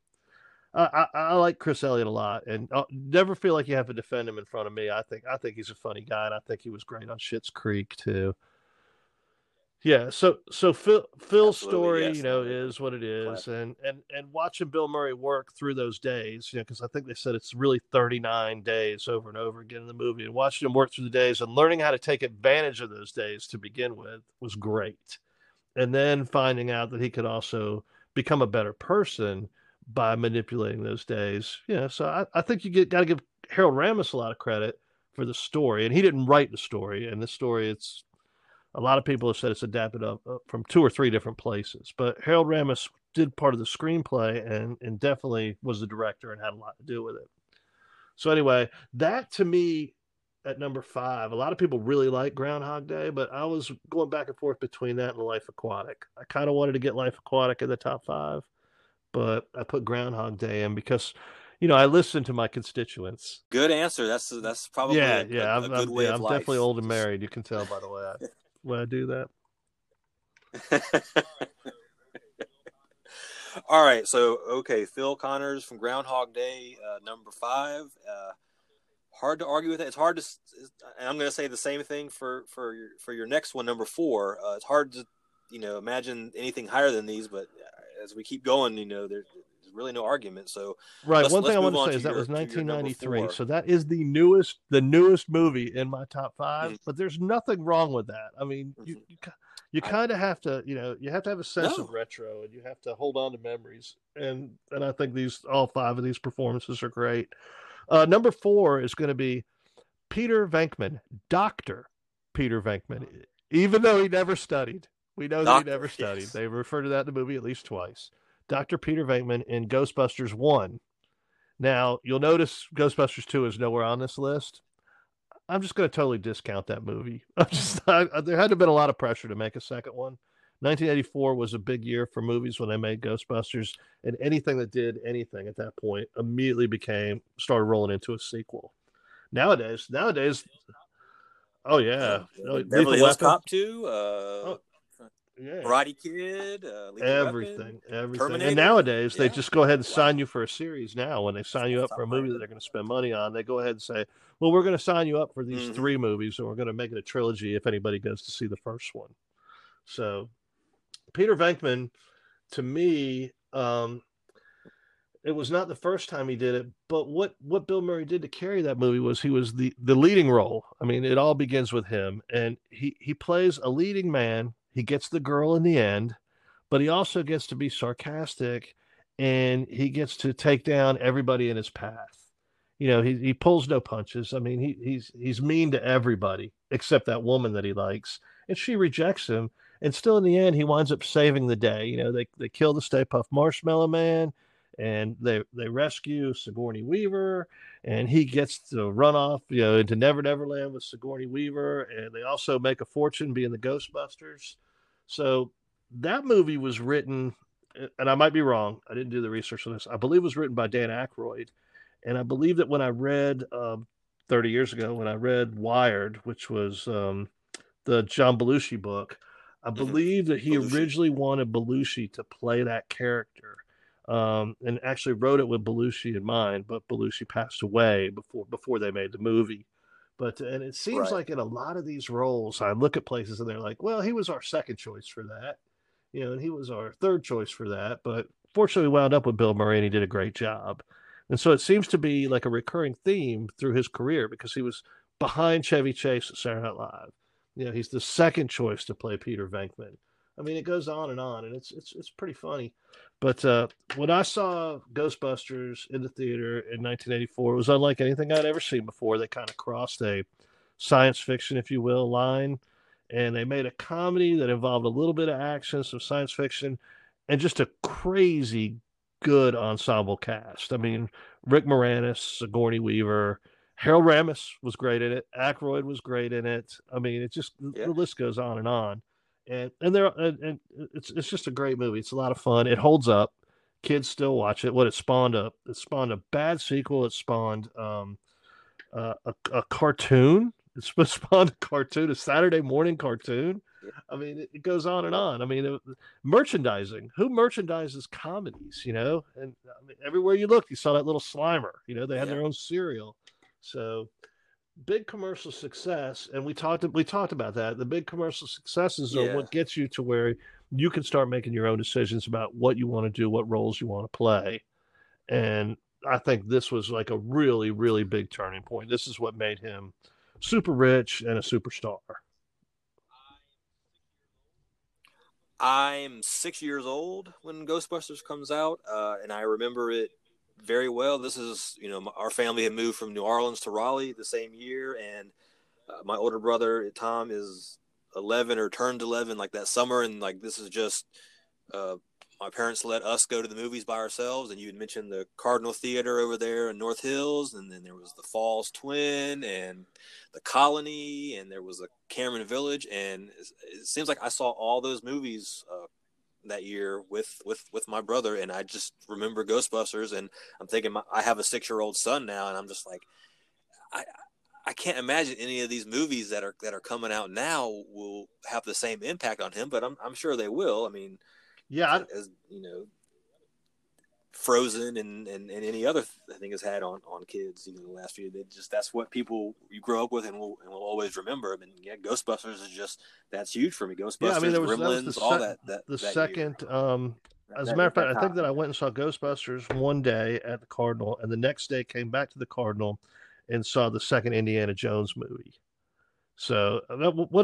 I like Chris Elliott a lot. And I'll never feel like you have to defend him in front of me. I think he's a funny guy, and I think he was great on Schitt's Creek, too. Yeah, so Phil's story, is what it is, and watching Bill Murray work through those days, because I think they said it's really 39 days over and over again in the movie, and watching him work through the days and learning how to take advantage of those days to begin with was great, and then finding out that he could also become a better person by manipulating those days. So I think you got to give Harold Ramis a lot of credit for the story, and he didn't write the story, and the story a lot of people have said it's adapted up from 2 or 3 different places, but Harold Ramis did part of the screenplay and definitely was the director and had a lot to do with it. So anyway, that to me at number 5, a lot of people really like Groundhog Day, but I was going back and forth between that and Life Aquatic. I kind of wanted to get Life Aquatic in the top 5, but I put Groundhog Day in because I listen to my constituents. Good answer. That's probably a good way of life. I'm definitely old and married. You can tell by the way I do that. All right, so Phil Connors from Groundhog Day, number 5. Hard to argue with it. It's hard to, and I'm going to say the same thing for your next one, number 4. It's hard to imagine anything higher than these, but as we keep going, there's really no argument. So right, one thing I want to say is that was 1993, so that is the newest movie in my top 5. But there's nothing wrong with that. I mean, you kind of have to, you have to have a sense of retro, and you have to hold on to memories. And I think all 5 of these performances are great. Number 4 is going to be Peter Venkman, Dr. Peter Venkman, even though he never studied. We know that he never studied. Yes. They refer to that in the movie at least twice. Dr. Peter Venkman in Ghostbusters 1 Now, you'll notice Ghostbusters 2 is nowhere on this list. I'm just going to totally discount that movie. There had to have been a lot of pressure to make a second one. 1984 was a big year for movies when they made Ghostbusters, and anything that did anything at that point immediately started rolling into a sequel. Nowadays, oh yeah, Beverly Hills Cop 2, Karate Kid, everything. Terminator. And nowadays, they just go ahead and sign you for a series. Now, when they sign you up for a movie that they're going to spend money on, they go ahead and say, "Well, we're going to sign you up for these 3 movies, and we're going to make it a trilogy if anybody goes to see the first one." So, Peter Venkman, to me, it was not the first time he did it, but what Bill Murray did to carry that movie was he was the leading role. I mean, it all begins with him, and he plays a leading man. He gets the girl in the end, but he also gets to be sarcastic, and he gets to take down everybody in his path. You know, he pulls no punches. I mean, he's mean to everybody except that woman that he likes, and she rejects him. And still, in the end, he winds up saving the day. You know, they kill the Stay Puft Marshmallow Man, and they rescue Sigourney Weaver, and he gets to run off, you know, into Never Never Land with Sigourney Weaver, and they also make a fortune being the Ghostbusters. So that movie was written, and I might be wrong, I didn't do the research on this, I believe it was written by Dan Aykroyd, and I believe that when I read 30 years ago, when I read Wired, which was the John Belushi book, I believe that he originally wanted Belushi to play that character. And actually wrote it with Belushi in mind, but Belushi passed away before they made the movie. And it seems like in a lot of these roles, I look at places and they're like, well, he was our second choice for that, you know, and he was our third choice for that. But fortunately, we wound up with Bill Murray, and he did a great job. And so it seems to be like a recurring theme through his career, because he was behind Chevy Chase at Saturday Night Live. You know, he's the second choice to play Peter Venkman. I mean, it goes on, and it's pretty funny. But when I saw Ghostbusters in the theater in 1984, it was unlike anything I'd ever seen before. They kind of crossed a science fiction, if you will, line, and they made a comedy that involved a little bit of action, some science fiction, and just a crazy good ensemble cast. I mean, Rick Moranis, Sigourney Weaver, Harold Ramis was great in it. Aykroyd was great in it. I mean, it just the list goes on and on. And it's just a great movie. It's a lot of fun. It holds up. Kids still watch it. What it spawned a bad sequel. It spawned a cartoon. It spawned a cartoon, a Saturday morning cartoon. I mean, it goes on and on. I mean, merchandising. Who merchandises comedies? You know, and I mean, everywhere you look, you saw that little Slimer. You know, they had their own cereal. So. Big commercial success, and we talked about that. The big commercial successes are what gets you to where you can start making your own decisions about what you want to do, what roles you want to play. And I think this was like a really, really big turning point. This is what made him super rich and a superstar. I'm 6 years old when Ghostbusters comes out, and I remember it very well. This is, you know, our family had moved from New Orleans to Raleigh the same year, and my older brother Tom is 11 or turned 11 like that summer, and like this is just my parents let us go to the movies by ourselves. And you had mentioned the Cardinal Theater over there in North Hills, and then there was the Falls Twin and the Colony, and there was a Cameron Village, and it seems like I saw all those movies that year with my brother, and I just remember Ghostbusters, and I'm thinking I have a 6-year-old son now, and I'm just like, I can't imagine any of these movies that are coming out now will have the same impact on him, but I'm sure they will. I mean, as you know, Frozen and any other thing has had on kids, you know, the last few. That's what people you grow up with and will always remember. I mean, Ghostbusters is just that's huge for me. Ghostbusters, I mean, Gremlins, all that. The second, as a matter of fact, I think that I went and saw Ghostbusters one day at the Cardinal, and the next day came back to the Cardinal and saw the second Indiana Jones movie. So what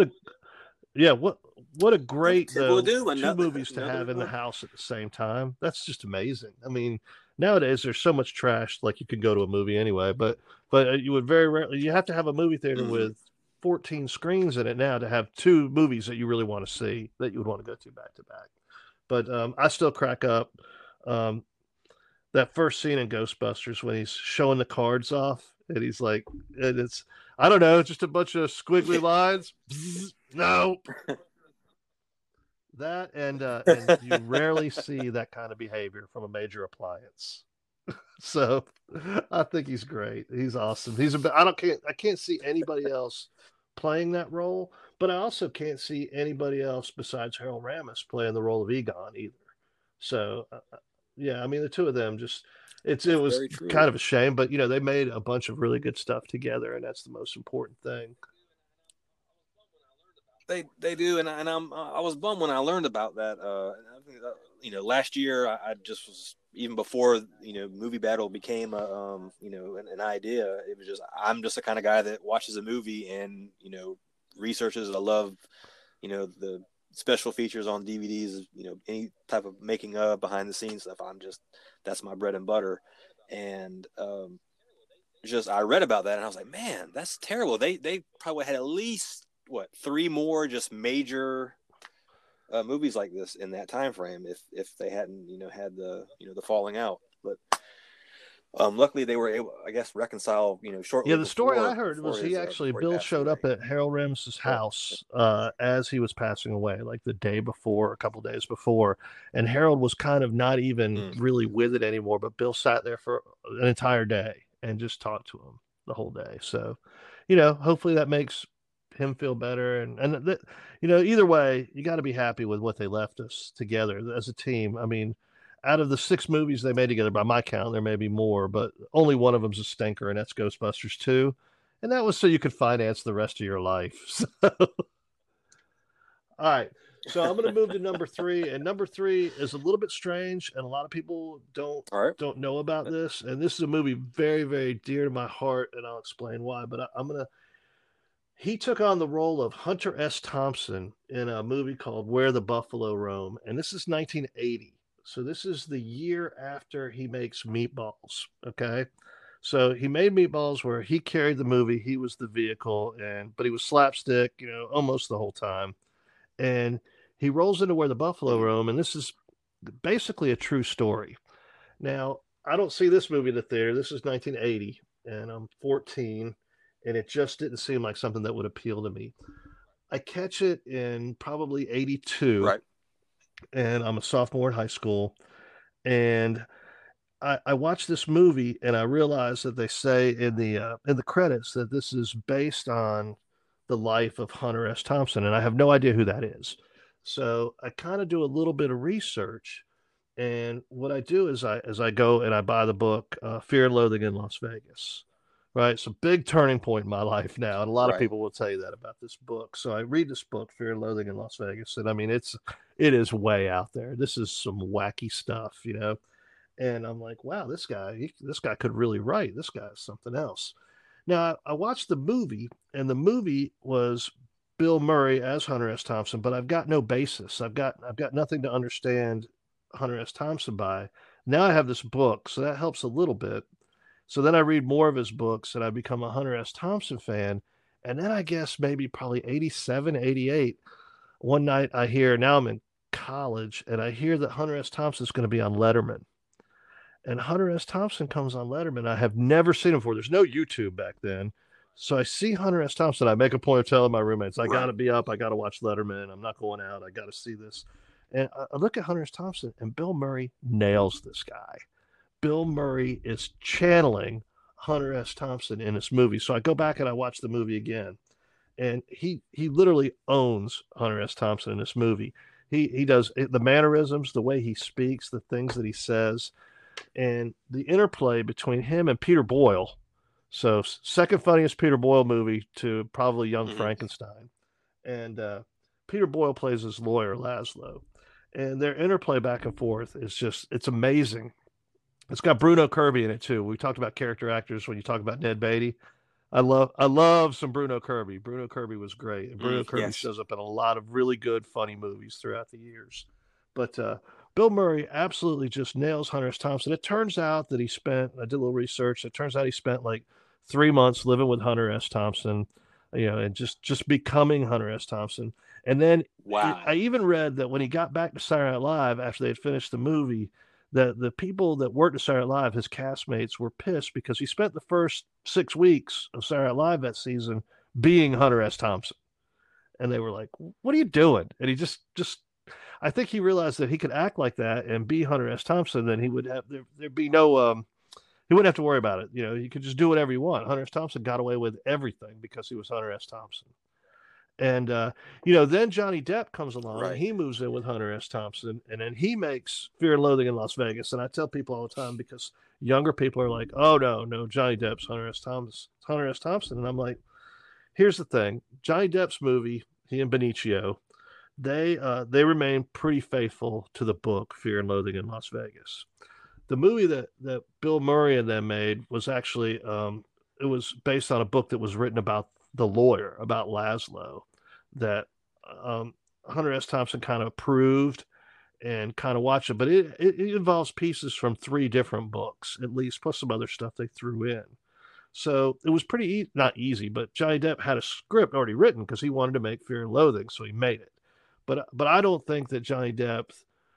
a great two movies to have in the house at the same time. That's just amazing. I mean, nowadays there's so much trash, like you could go to a movie anyway, but you would very rarely, you have to have a movie theater with 14 screens in it now to have two movies that you really want to see, that you would want to go to back to back. But I still crack up. that first scene in Ghostbusters when he's showing the cards off and he's like, and it's, I don't know, just a bunch of squiggly lines. No. That and you rarely see that kind of behavior from a major appliance. So I think he's great. He's awesome. I can't see anybody else playing that role, but I also can't see anybody else besides Harold Ramis playing the role of Egon either. So yeah, I mean the two of them just it was kind of a shame, but they made a bunch of really good stuff together, and that's the most important thing. They do, and I was bummed when I learned about that. Last year I just was, even before Movie Battle became an idea. It was just, I'm just the kind of guy that watches a movie and researches. I love the special features on DVDs. Any type of making of, behind the scenes stuff. That's my bread and butter. And I read about that and I was like, man, that's terrible. They probably had at least 3 more just major movies like this in that time frame if they hadn't had the the falling out. But luckily they were able, I guess, reconcile shortly. Yeah, the story I heard was Bill showed up at Harold Ramis's house as he was passing away, like the day before, a couple days before, and Harold was kind of not even really with it anymore, but Bill sat there for an entire day and just talked to him the whole day. So hopefully that makes him feel better, and either way, you got to be happy with what they left us together as a team. I mean, out of the 6 movies they made together, by my count, there may be more, but only one of them's a stinker, and that's Ghostbusters 2, and that was so you could finance the rest of your life. So, all right, so I'm going to move to number 3, and number 3 is a little bit strange, and a lot of people don't know about this, and this is a movie very, very dear to my heart, and I'll explain why. But he took on the role of Hunter S. Thompson in a movie called Where the Buffalo Roam, and this is 1980. So this is the year after he makes Meatballs, okay? So he made Meatballs where he carried the movie, he was the vehicle, but he was slapstick, almost the whole time. And he rolls into Where the Buffalo Roam, and this is basically a true story. Now, I don't see this movie in the theater. This is 1980, and I'm 14. And it just didn't seem like something that would appeal to me. I catch it in probably 82. Right. And I'm a sophomore in high school. And I watched this movie and I realized that they say in the credits that this is based on the life of Hunter S. Thompson. And I have no idea who that is. So I kind of do a little bit of research. And what I do is I go and I buy the book, Fear and Loathing in Las Vegas. Right. It's a big turning point in my life now. And a lot of people will tell you that about this book. So I read this book, Fear and Loathing in Las Vegas. And I mean, it is way out there. This is some wacky stuff, and I'm like, wow, this guy could really write. This guy is something else. Now I watched the movie, and the movie was Bill Murray as Hunter S. Thompson, but I've got no basis. I've got nothing to understand Hunter S. Thompson by. Now I have this book. So that helps a little bit. So then I read more of his books and I become a Hunter S. Thompson fan. And then I guess maybe probably 87, 88, one night I hear, now I'm in college, and I hear that Hunter S. Thompson is going to be on Letterman. And Hunter S. Thompson comes on Letterman. I have never seen him before. There's no YouTube back then. So I see Hunter S. Thompson. I make a point of telling my roommates, I got to be up. I got to watch Letterman. I'm not going out. I got to see this. And I look at Hunter S. Thompson, and Bill Murray nails this guy. Bill Murray is channeling Hunter S. Thompson in this movie. So I go back and I watch the movie again. And he literally owns Hunter S. Thompson in this movie. He does the mannerisms, the way he speaks, the things that he says, and the interplay between him and Peter Boyle. So second funniest Peter Boyle movie to probably Young Frankenstein. And Peter Boyle plays his lawyer, Laszlo. And their interplay back and forth is it's amazing. It's got Bruno Kirby in it too. We talked about character actors when you talk about Ned Beatty. I love some Bruno Kirby. Bruno Kirby was great. And Bruno Kirby shows up in a lot of really good, funny movies throughout the years. But Bill Murray absolutely just nails Hunter S. Thompson. It turns out that I did a little research. It turns out he spent like 3 months living with Hunter S. Thompson, and just becoming Hunter S. Thompson. And then I even read that when he got back to Saturday Night Live after they had finished the movie, the people that worked at Saturday Night Live, his castmates, were pissed because he spent the first 6 weeks of Saturday Night Live that season being Hunter S. Thompson. And they were like, what are you doing? And he just I think he realized that he could act like that and be Hunter S. Thompson, then he would have, there'd be no, he wouldn't have to worry about it. You know, he could just do whatever he wanted. Hunter S. Thompson got away with everything because he was Hunter S. Thompson. And, you know, then Johnny Depp comes along and he moves in with Hunter S. Thompson, and then he makes Fear and Loathing in Las Vegas. And I tell people all the time, because younger people are like, oh, no, Johnny Depp's Hunter S. Thompson. And I'm like, here's the thing. Johnny Depp's movie, he and Benicio, they remain pretty faithful to the book Fear and Loathing in Las Vegas. The movie that Bill Murray and them made was actually, it was based on a book that was written about the lawyer, about Laszlo, that Hunter S. Thompson kind of approved and kind of watched it. But it involves pieces from 3 different books, at least, plus some other stuff they threw in. So it was pretty not easy, but Johnny Depp had a script already written because he wanted to make Fear and Loathing, so he made it. But I don't think that Johnny Depp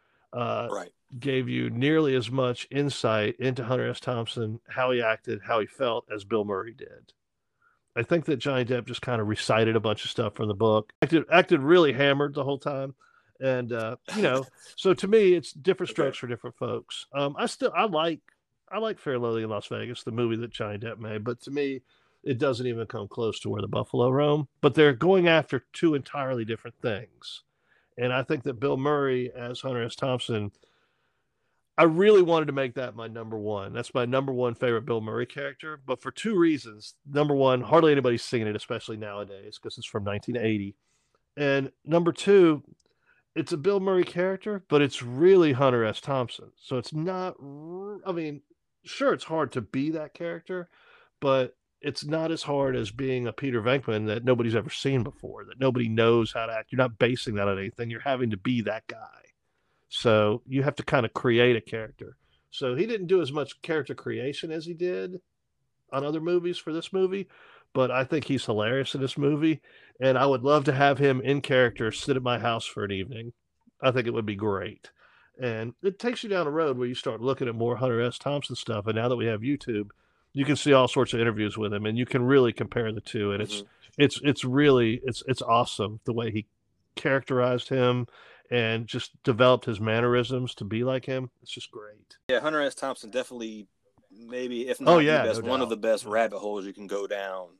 gave you nearly as much insight into Hunter S. Thompson, how he acted, how he felt, as Bill Murray did. I think that Johnny Depp just kind of recited a bunch of stuff from the book, acted really hammered the whole time. And, you know, so to me, it's different strokes for different folks. I like Fear and Loathing in Las Vegas, the movie that Johnny Depp made, but to me, it doesn't even come close to Where the Buffalo Roam. But they're going after 2 entirely different things. And I think that Bill Murray as Hunter S. Thompson, I really wanted to make that my number 1. That's my number 1 favorite Bill Murray character, but for 2 reasons. Number 1, hardly anybody's seen it, especially nowadays, because it's from 1980. And number 2, it's a Bill Murray character, but it's really Hunter S. Thompson. So it's not, I mean, sure, it's hard to be that character, but it's not as hard as being a Peter Venkman that nobody's ever seen before, that nobody knows how to act. You're not basing that on anything. You're having to be that guy. So you have to kind of create a character. So he didn't do as much character creation as he did on other movies for this movie, but I think he's hilarious in this movie. And I would love to have him in character sit at my house for an evening. I think it would be great. And it takes you down a road where you start looking at more Hunter S. Thompson stuff. And now that we have YouTube, you can see all sorts of interviews with him, and you can really compare the 2. And it's really awesome the way he characterized him and just developed his mannerisms to be like him. It's just great. Yeah, Hunter S. Thompson definitely, maybe if not the best, one of the best rabbit holes you can go down.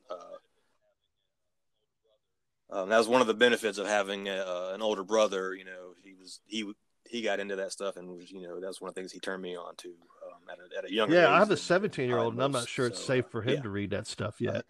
That was one of the benefits of having an older brother. You know, he got into that stuff, and was, you know, that's one of the things he turned me on to at a younger age. Yeah, I have a 17-year-old, and I'm not sure it's safe for him to read that stuff yet.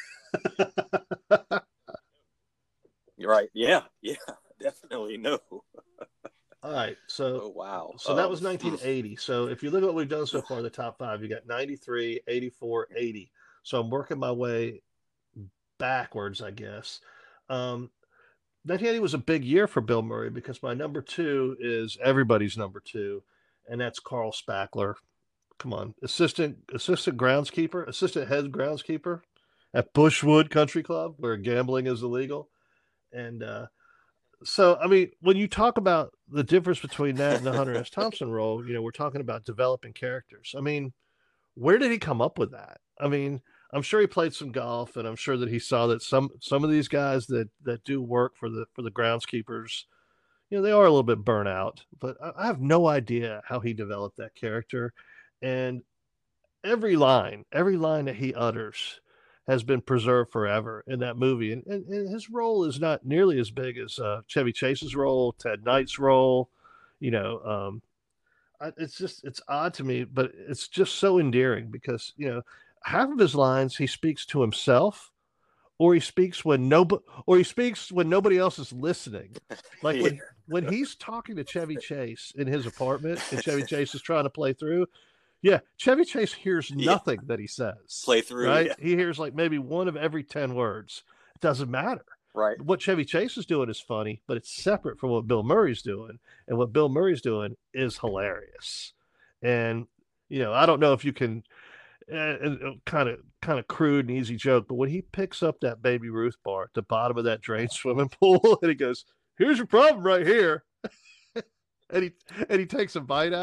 You're right. Yeah, definitely no. All right, so wow. So that was 1980. So if you look at what we've done so far, the top 5, you got 93, 84, 80. So I'm working my way backwards, I guess. 1980 was a big year for Bill Murray because my number 2 is everybody's number 2, and that's Carl Spackler. Come on, assistant head groundskeeper at Bushwood Country Club, where gambling is illegal. And so, I mean, when you talk about the difference between that and the Hunter S. Thompson role, you know, we're talking about developing characters. I mean, where did he come up with that? I mean, I'm sure he played some golf, and I'm sure that he saw that some of these guys that do work for the groundskeepers, you know, they are a little bit burnt out. But I have no idea how he developed that character. And every line that he utters has been preserved forever in that movie. And his role is not nearly as big as Chevy Chase's role, Ted Knight's role. You know, it's odd to me, but it's just so endearing because, you know, half of his lines he speaks to himself, or he speaks when nobody else is listening. Like when he's talking to Chevy Chase in his apartment and Chevy Chase is trying to play through. Yeah, Chevy Chase hears nothing that he says. Play through, right? Yeah. He hears like maybe 1 of every 10 words. It doesn't matter. Right. What Chevy Chase is doing is funny, but it's separate from what Bill Murray's doing. And what Bill Murray's doing is hilarious. And, you know, I don't know if you can, kind of crude and easy joke, but when he picks up that Baby Ruth bar at the bottom of that drain swimming pool and he goes, "Here's your problem right here." and he takes a bite out of it.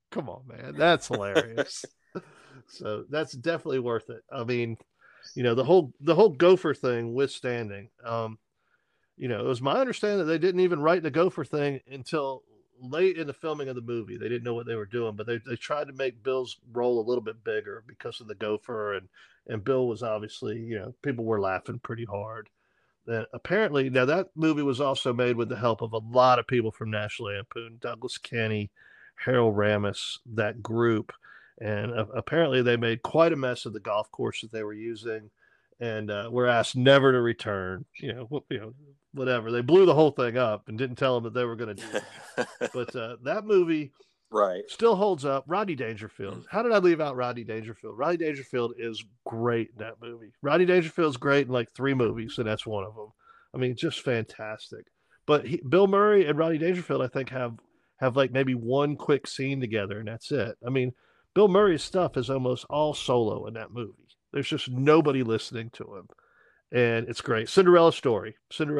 Come on, man. That's hilarious. So that's definitely worth it. I mean, the whole gopher thing withstanding, it was my understanding that they didn't even write the gopher thing until late in the filming of the movie. They didn't know what they were doing, but they tried to make Bill's role a little bit bigger because of the gopher, and Bill was obviously, people were laughing pretty hard. And apparently, now that movie was also made with the help of a lot of people from National Lampoon, Douglas Kenney, Harold Ramis, that group. And apparently, they made quite a mess of the golf course that they were using, and were asked never to return. Whatever. They blew the whole thing up and didn't tell them that they were going to do it. But that movie still holds up. Rodney Dangerfield. How did I leave out Rodney Dangerfield? Rodney Dangerfield is great in that movie. Rodney Dangerfield's great in like 3 movies, and that's one of them. I mean, just fantastic. But Bill Murray and Rodney Dangerfield, I think, have like maybe one quick scene together, and that's it. I mean, Bill Murray's stuff is almost all solo in that movie. There's just nobody listening to him. And it's great. Cinderella Story.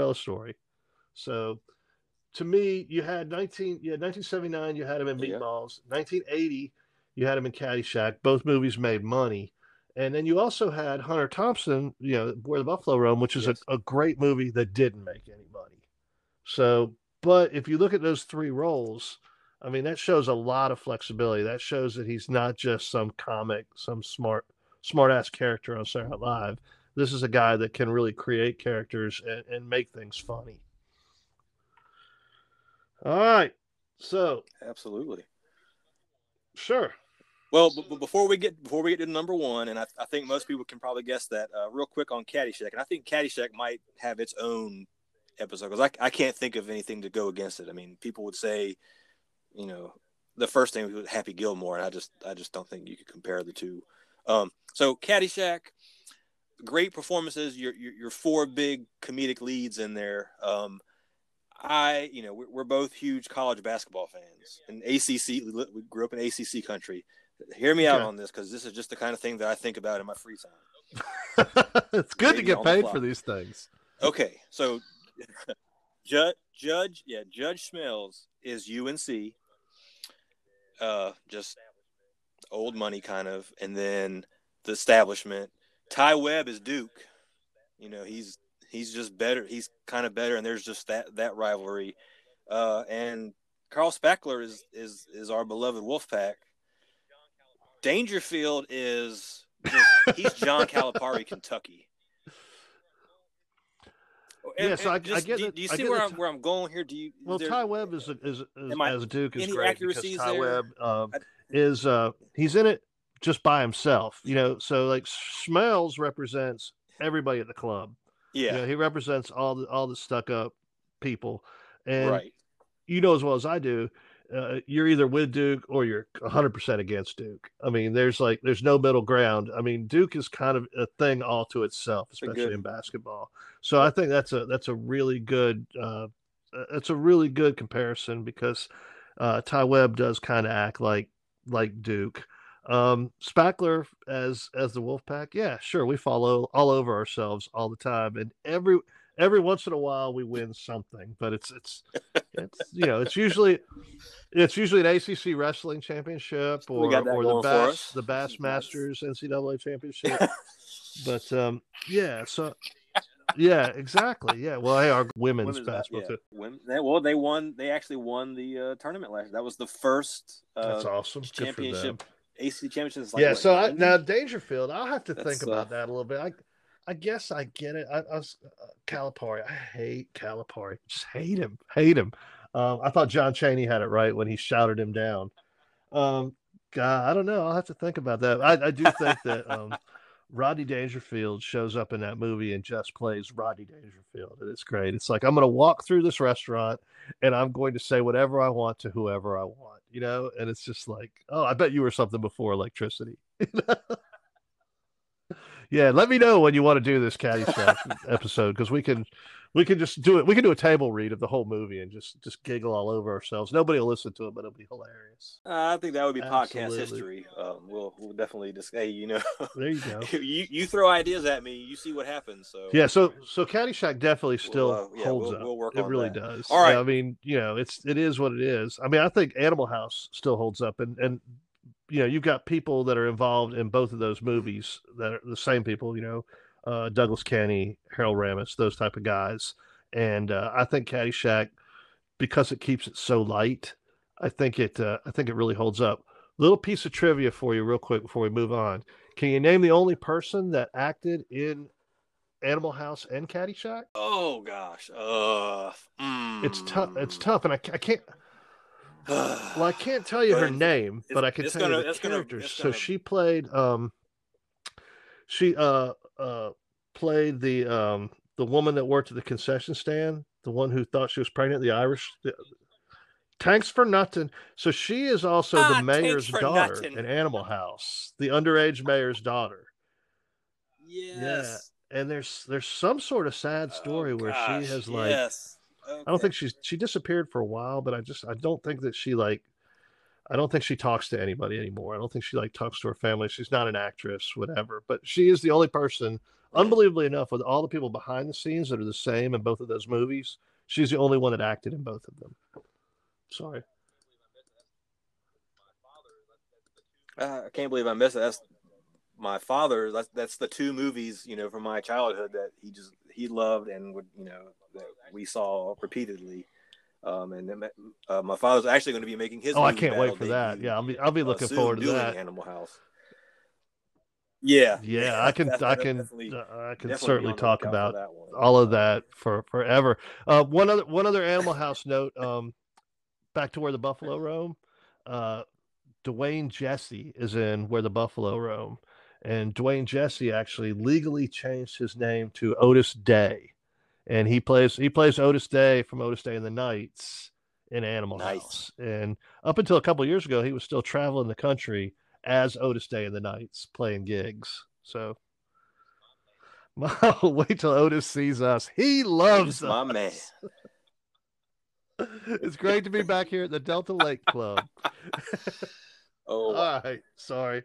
So to me, you had 1979, you had him in Meatballs. 1980, you had him in Caddyshack. Both movies made money. And then you also had Hunter Thompson, Where the Buffalo Roam, which is a great movie that didn't make any money. So, but if you look at those 3 roles, I mean, that shows a lot of flexibility. That shows that he's not just some comic, some smart ass character on Saturday Night Live. This is a guy that can really create characters and make things funny. All right. So absolutely. Sure. Well, before we get to number 1, and I think most people can probably guess that, real quick on Caddyshack, and I think Caddyshack might have its own episode, because I can't think of anything to go against it. I mean, people would say, the first thing was Happy Gilmore, and I just don't think you could compare the two. So Caddyshack, great performances. Your 4 big comedic leads in there. We're both huge college basketball fans, and ACC. We grew up in ACC country. Hear me out on this, because this is just the kind of thing that I think about in my free time. It's good to get paid for these things. Okay, so Judge Smails is UNC, just old money kind of, and then the establishment. Ty Webb is Duke. He's just better. He's kind of better, and there's just that rivalry. And Carl Spackler is our beloved Wolfpack. Dangerfield he's John Calipari, Kentucky. Yes, I get it. Do you see where I'm going here? Ty Webb is as Duke is great, because Ty Webb is he's in it just by himself, So like Smails represents everybody at the club. Yeah, he represents all the stuck up people, and as well as I do, you're either with Duke or you're 100% against Duke. I mean, there's no middle ground. I mean, Duke is kind of a thing all to itself, especially in basketball. So I think that's a really good comparison, because Ty Webb does kind of act like Duke. Spackler as the Wolfpack, yeah, sure, we follow all over ourselves all the time, and every once in a while we win something, but it's it's usually an ACC wrestling championship or the Bass Masters NCAA championship. But exactly. Yeah. Well, hey, our women's basketball too. They actually won the tournament last year. That was the first that's awesome. Championship. ACC championships. Now Dangerfield, I'll have to think about that a little bit. I guess I get it. I was Calipari. I hate Calipari. Just hate him. I thought John Chaney had it right when he shouted him down. God, I don't know. I'll have to think about that. I do think that Rodney Dangerfield shows up in that movie and just plays Rodney Dangerfield, and it's great. It's like, I'm going to walk through this restaurant and I'm going to say whatever I want to whoever I want, and it's just like, oh, I bet you were something before electricity. Yeah, let me know when you want to do this Caddyshack episode, because we can just do it. We can do a table read of the whole movie and just giggle all over ourselves. Nobody will listen to it, but it'll be hilarious. I think that would be podcast history. We'll definitely just there you go. you throw ideas at me, you see what happens. So yeah, so Caddyshack definitely still holds up. We'll work it on really that. does. All right. Yeah, I mean, it is what it is. I mean, I think Animal House still holds up, and you've got people that are involved in both of those movies that are the same people. Douglas Caney, Harold Ramis, those type of guys. And I think Caddyshack, because it keeps it so light, I think it really holds up. Little piece of trivia for you real quick before we move on. Can you name the only person that acted in Animal House and Caddyshack? Oh gosh. It's tough, and I can't. Well, I can't tell you her name, but I can tell you the characters. So she played played the woman that worked at the concession stand, the one who thought she was pregnant, the Irish. Thanks for nothing. So she is also the mayor's daughter in Animal House, the underage mayor's daughter. Yes. Yeah. And there's some sort of sad story where she has like. Yes. Okay. I don't think she disappeared for a while, but I don't think that I don't think she talks to anybody anymore. I don't think she talks to her family. She's not an actress, whatever. But she is the only person, unbelievably enough, with all the people behind the scenes that are the same in both of those movies. She's the only one that acted in both of them. Sorry. I can't believe I missed it. That's my father. That's the two movies, from my childhood that he loved and would, that we saw repeatedly. And then my father's actually going to be making his. Oh, I can't wait for that. Yeah, I'll be looking forward to that. Animal House. Yeah, I can certainly talk about all of that for forever. One other Animal House note. Back to Where the Buffalo Roam. Dwayne Jesse is in Where the Buffalo Roam, and Dwayne Jesse actually legally changed his name to Otis Day. And he plays Otis Day from Otis Day and the Knights in Animal House. And up until a couple of years ago, he was still traveling the country as Otis Day and the Knights, playing gigs. So wait till Otis sees us. He loves us. My man. It's great to be back here at the Delta Lake Club. Oh, all right. Sorry.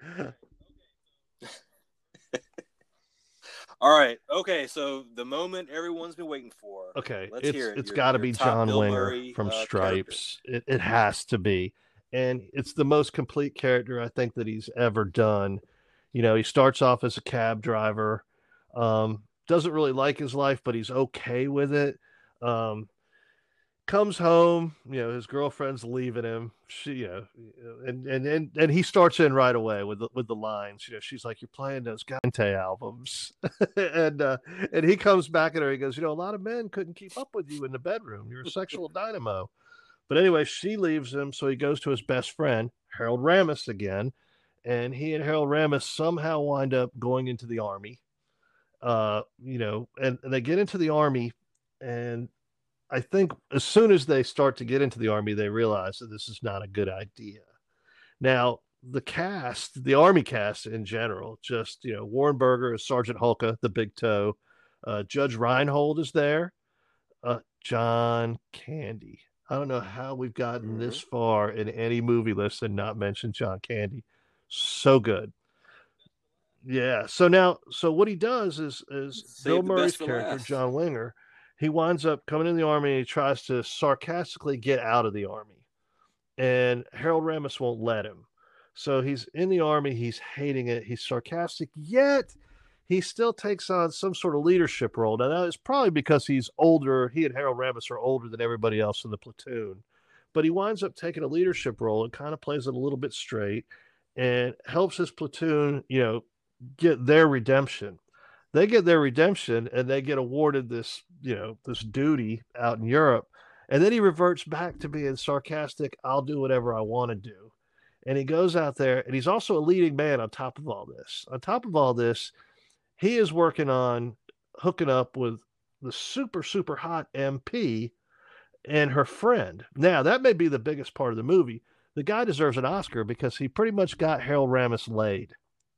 All right. Okay. So the moment everyone's been waiting for. Okay. Let's hear it. It's got to be John Winger from Stripes. It has to be. And it's the most complete character I think that he's ever done. He starts off as a cab driver, doesn't really like his life, but he's okay with it. Comes home, his girlfriend's leaving him. She, and he starts in right away with the lines. She's like, "You're playing those Gante albums," and he comes back at her. He goes, "A lot of men couldn't keep up with you in the bedroom. You're a sexual dynamo." But anyway, she leaves him, so he goes to his best friend, Harold Ramis again, and he and Harold Ramis somehow wind up going into the army. And they get into the army, and I think as soon as they start to get into the army, they realize that this is not a good idea. Now, the army cast in general, just, Warren Berger is Sergeant Hulka, the big toe. Judge Reinhold is there. John Candy. I don't know how we've gotten this far in any movie list and not mentioned John Candy. So good. Yeah. So what he does is Bill Murray's character, John Winger, he winds up coming in the army and he tries to sarcastically get out of the army. And Harold Ramis won't let him. So he's in the army. He's hating it. He's sarcastic, yet he still takes on some sort of leadership role. Now, that is probably because he's older. He and Harold Ramis are older than everybody else in the platoon. But he winds up taking a leadership role and kind of plays it a little bit straight and helps his platoon, get their redemption. They get their redemption and they get awarded this duty out in Europe. And then he reverts back to being sarcastic. I'll do whatever I want to do. And he goes out there, and he's also a leading man on top of all this. On top of all this, he is working on hooking up with the super, super hot MP and her friend. Now, that may be the biggest part of the movie. The guy deserves an Oscar because he pretty much got Harold Ramis laid.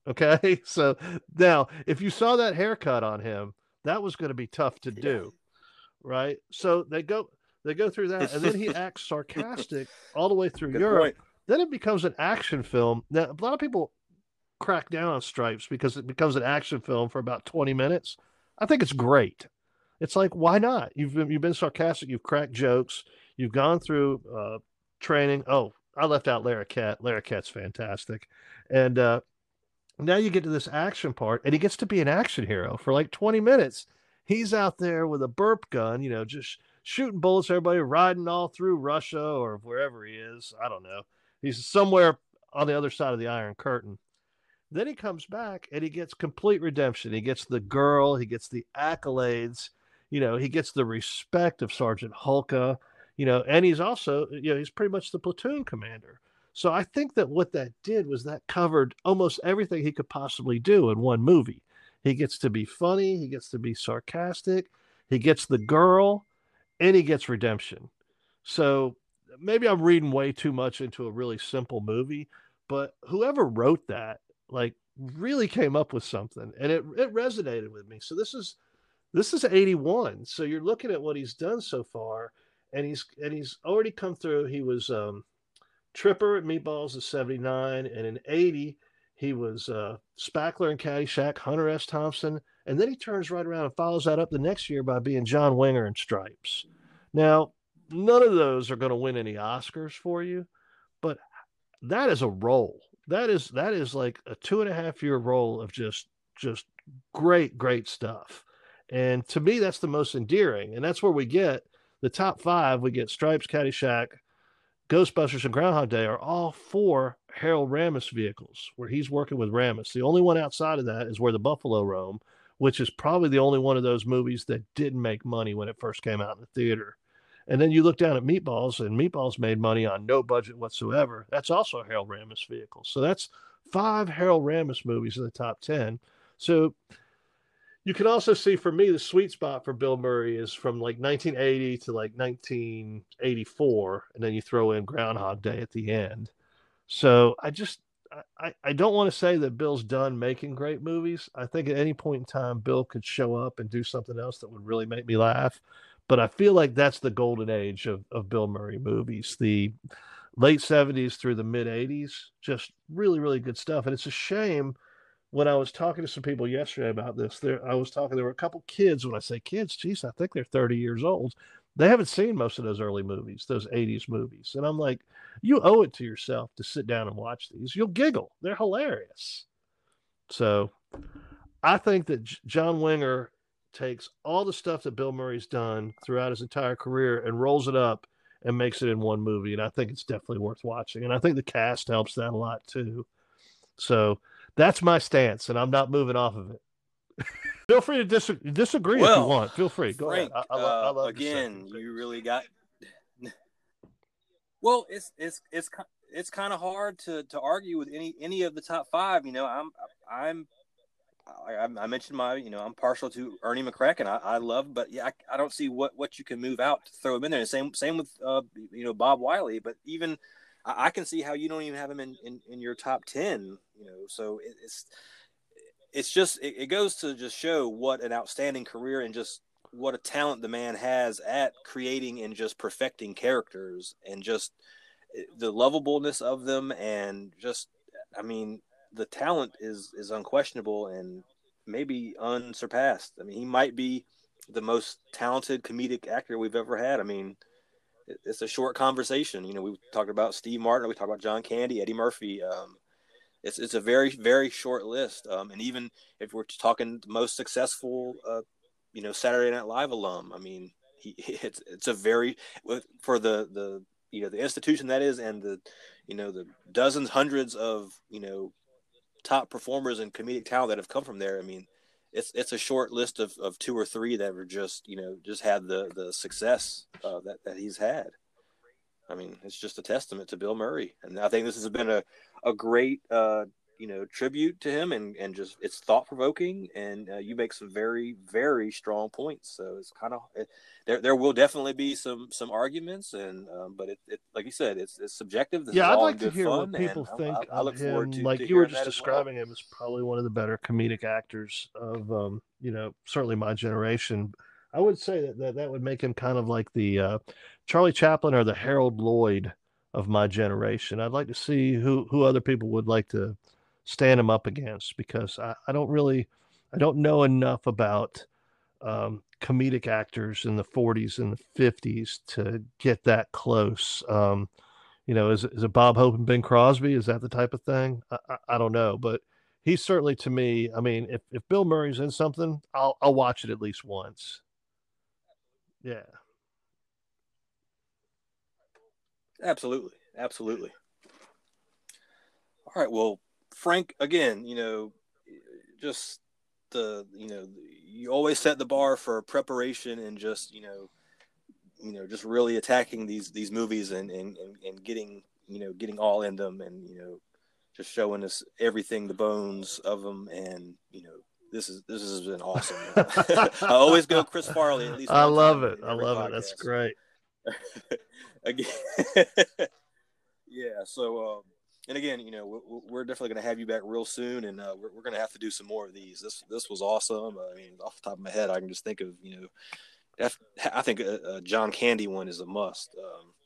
Okay, so now if you saw that haircut on him, that was going to be tough to do, right? So they go through that, and then he acts sarcastic all the way through Good Europe. point. Then it becomes an action film. Now a lot of people crack down on Stripes because it becomes an action film for about 20 minutes. I think it's great. It's like, why not? You've been sarcastic. You've cracked jokes. You've gone through training. Oh, I left out Larroquette. Larroquette's fantastic, and now you get to this action part, and he gets to be an action hero for like 20 minutes. He's out there with a burp gun, just shooting bullets. Everybody riding all through Russia or wherever he is. I don't know. He's somewhere on the other side of the Iron Curtain. Then he comes back and he gets complete redemption. He gets the girl, he gets the accolades, he gets the respect of Sergeant Hulka, and he's also, he's pretty much the platoon commander. So I think that what that did was that covered almost everything he could possibly do in one movie. He gets to be funny, he gets to be sarcastic, he gets the girl, and he gets redemption. So maybe I'm reading way too much into a really simple movie, but whoever wrote that, like, really came up with something, and it resonated with me. So this is 81. So you're looking at what he's done so far, and he's already come through. He was Tripper at Meatballs in 79, and in 80 he was Spackler in Caddyshack, Hunter S. Thompson, and then he turns right around and follows that up the next year by being John Winger in Stripes. Now, none of those are going to win any Oscars for you, but that is a role. That is like a 2.5 year role of just great stuff. And to me, that's the most endearing. And that's where we get the top five. We get Stripes, Caddyshack, Ghostbusters, and Groundhog Day are all four Harold Ramis vehicles where he's working with Ramis. The only one outside of that is Where the Buffalo Roam, which is probably the only one of those movies that didn't make money when it first came out in the theater. And then you look down at Meatballs, and Meatballs made money on no budget whatsoever. That's also a Harold Ramis vehicle. So that's five Harold Ramis movies in the top 10. So you can also see, for me, the sweet spot for Bill Murray is from like 1980 to like 1984, and then you throw in Groundhog Day at the end. So I don't want to say that Bill's done making great movies. I think at any point in time, Bill could show up and do something else that would really make me laugh. But I feel like that's the golden age of Bill Murray movies. The late 70s through the mid 80s, just really, really good stuff. And it's a shame. When I was talking to some people yesterday about this, there were a couple kids. When I say kids, geez, I think they're 30 years old. They haven't seen most of those early movies, those 80s movies. And I'm like, you owe it to yourself to sit down and watch these. You'll giggle. They're hilarious. So I think that John Winger takes all the stuff that Bill Murray's done throughout his entire career and rolls it up and makes it in one movie. And I think it's definitely worth watching. And I think the cast helps that a lot too. So that's my stance, and I'm not moving off of it. Feel free to disagree if you want. Feel free. Go Frank, ahead. I love again. You really got. Well, it's kind of hard to argue with any of the top five. I mentioned I'm partial to Ernie McCracken. I love, but yeah, I don't see what you can move out to throw him in there. Same with Bob Wiley, but even I can see how you don't even have him in your top 10. So it goes to just show what an outstanding career and just what a talent the man has at creating and just perfecting characters and just the lovableness of them, and just, I mean, the talent is unquestionable and maybe unsurpassed. I mean, he might be the most talented comedic actor we've ever had. I mean, it's a short conversation. We talked about Steve Martin, we talked about John Candy, Eddie Murphy. It's a very, very short list. And even if we're talking the most successful, Saturday Night Live alum, I mean, it's a very, for the the institution that is, and the dozens, hundreds of top performers and comedic talent that have come from there. I mean, it's a short list of two or three that were just had the success that he's had. I mean, it's just a testament to Bill Murray, and I think this has been a great tribute to him, and just it's thought provoking, and you make some very, very strong points. So it's kind of there will definitely be some arguments, and but it like you said, it's subjective. This is I'd all like to hear fun, what people think I look of forward him. to Like to you were hearing just that as describing him as probably one of the better comedic actors of certainly my generation. I would say that would make him kind of like the Charlie Chaplin or the Harold Lloyd of my generation. I'd like to see who other people would like to stand him up against, because I don't know enough about comedic actors in the 40s and the 50s to get that close. Is it Bob Hope and Bing Crosby? Is that the type of thing? I don't know, but he's certainly, to me, I mean, if Bill Murray's in something, I'll watch it at least once. Yeah. Absolutely. All right. Well, Frank, again, just you always set the bar for preparation, and just, just really attacking these movies and getting all in them, and, just showing us everything, the bones of them. And, this has been awesome. I always go Chris Farley, at least. I love it. That's great. Again. Yeah. So, and again, we're definitely going to have you back real soon, and we're going to have to do some more of these. This was awesome. I mean, off the top of my head, I can just think of, I think a John Candy one is a must.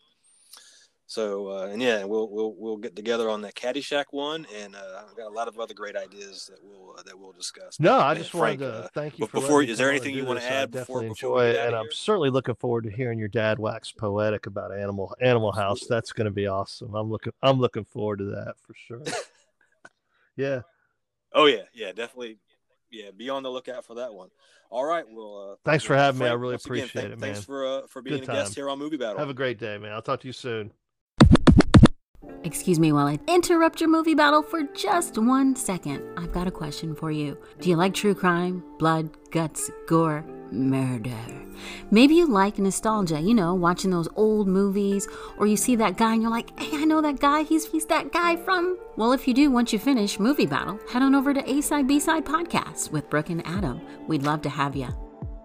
And yeah, we'll get together on that Caddyshack one, and I've got a lot of other great ideas that we'll discuss. No, I just wanted to thank you for. Before, is there anything you want to add? Definitely enjoy it, and I'm certainly looking forward to hearing your dad wax poetic about Animal House. That's going to be awesome. I'm looking forward to that for sure. Yeah. Oh yeah, definitely. Yeah, be on the lookout for that one. All right. Well, thanks for having Frank, me. I really appreciate it, man. Thanks for being a guest here on Movie Battle. Have a great day, man. I'll talk to you soon. Excuse me while I interrupt your movie battle for just 1 second. I've got a question for you. Do you like true crime, blood, guts, gore, murder? Maybe you like nostalgia, watching those old movies, or you see that guy and you're like, hey, I know that guy. He's that guy from... Well, if you do, once you finish Movie Battle, head on over to A-Side, B-Side Podcast with Brooke and Adam. We'd love to have you.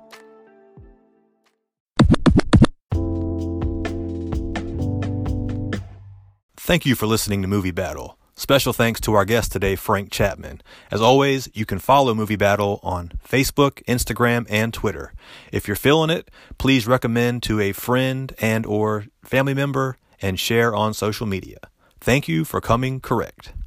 Thank you for listening to Movie Battle. Special thanks to our guest today, Frank Chapman. As always, you can follow Movie Battle on Facebook, Instagram, and Twitter. If you're feeling it, please recommend to a friend and or family member and share on social media. Thank you for coming correct.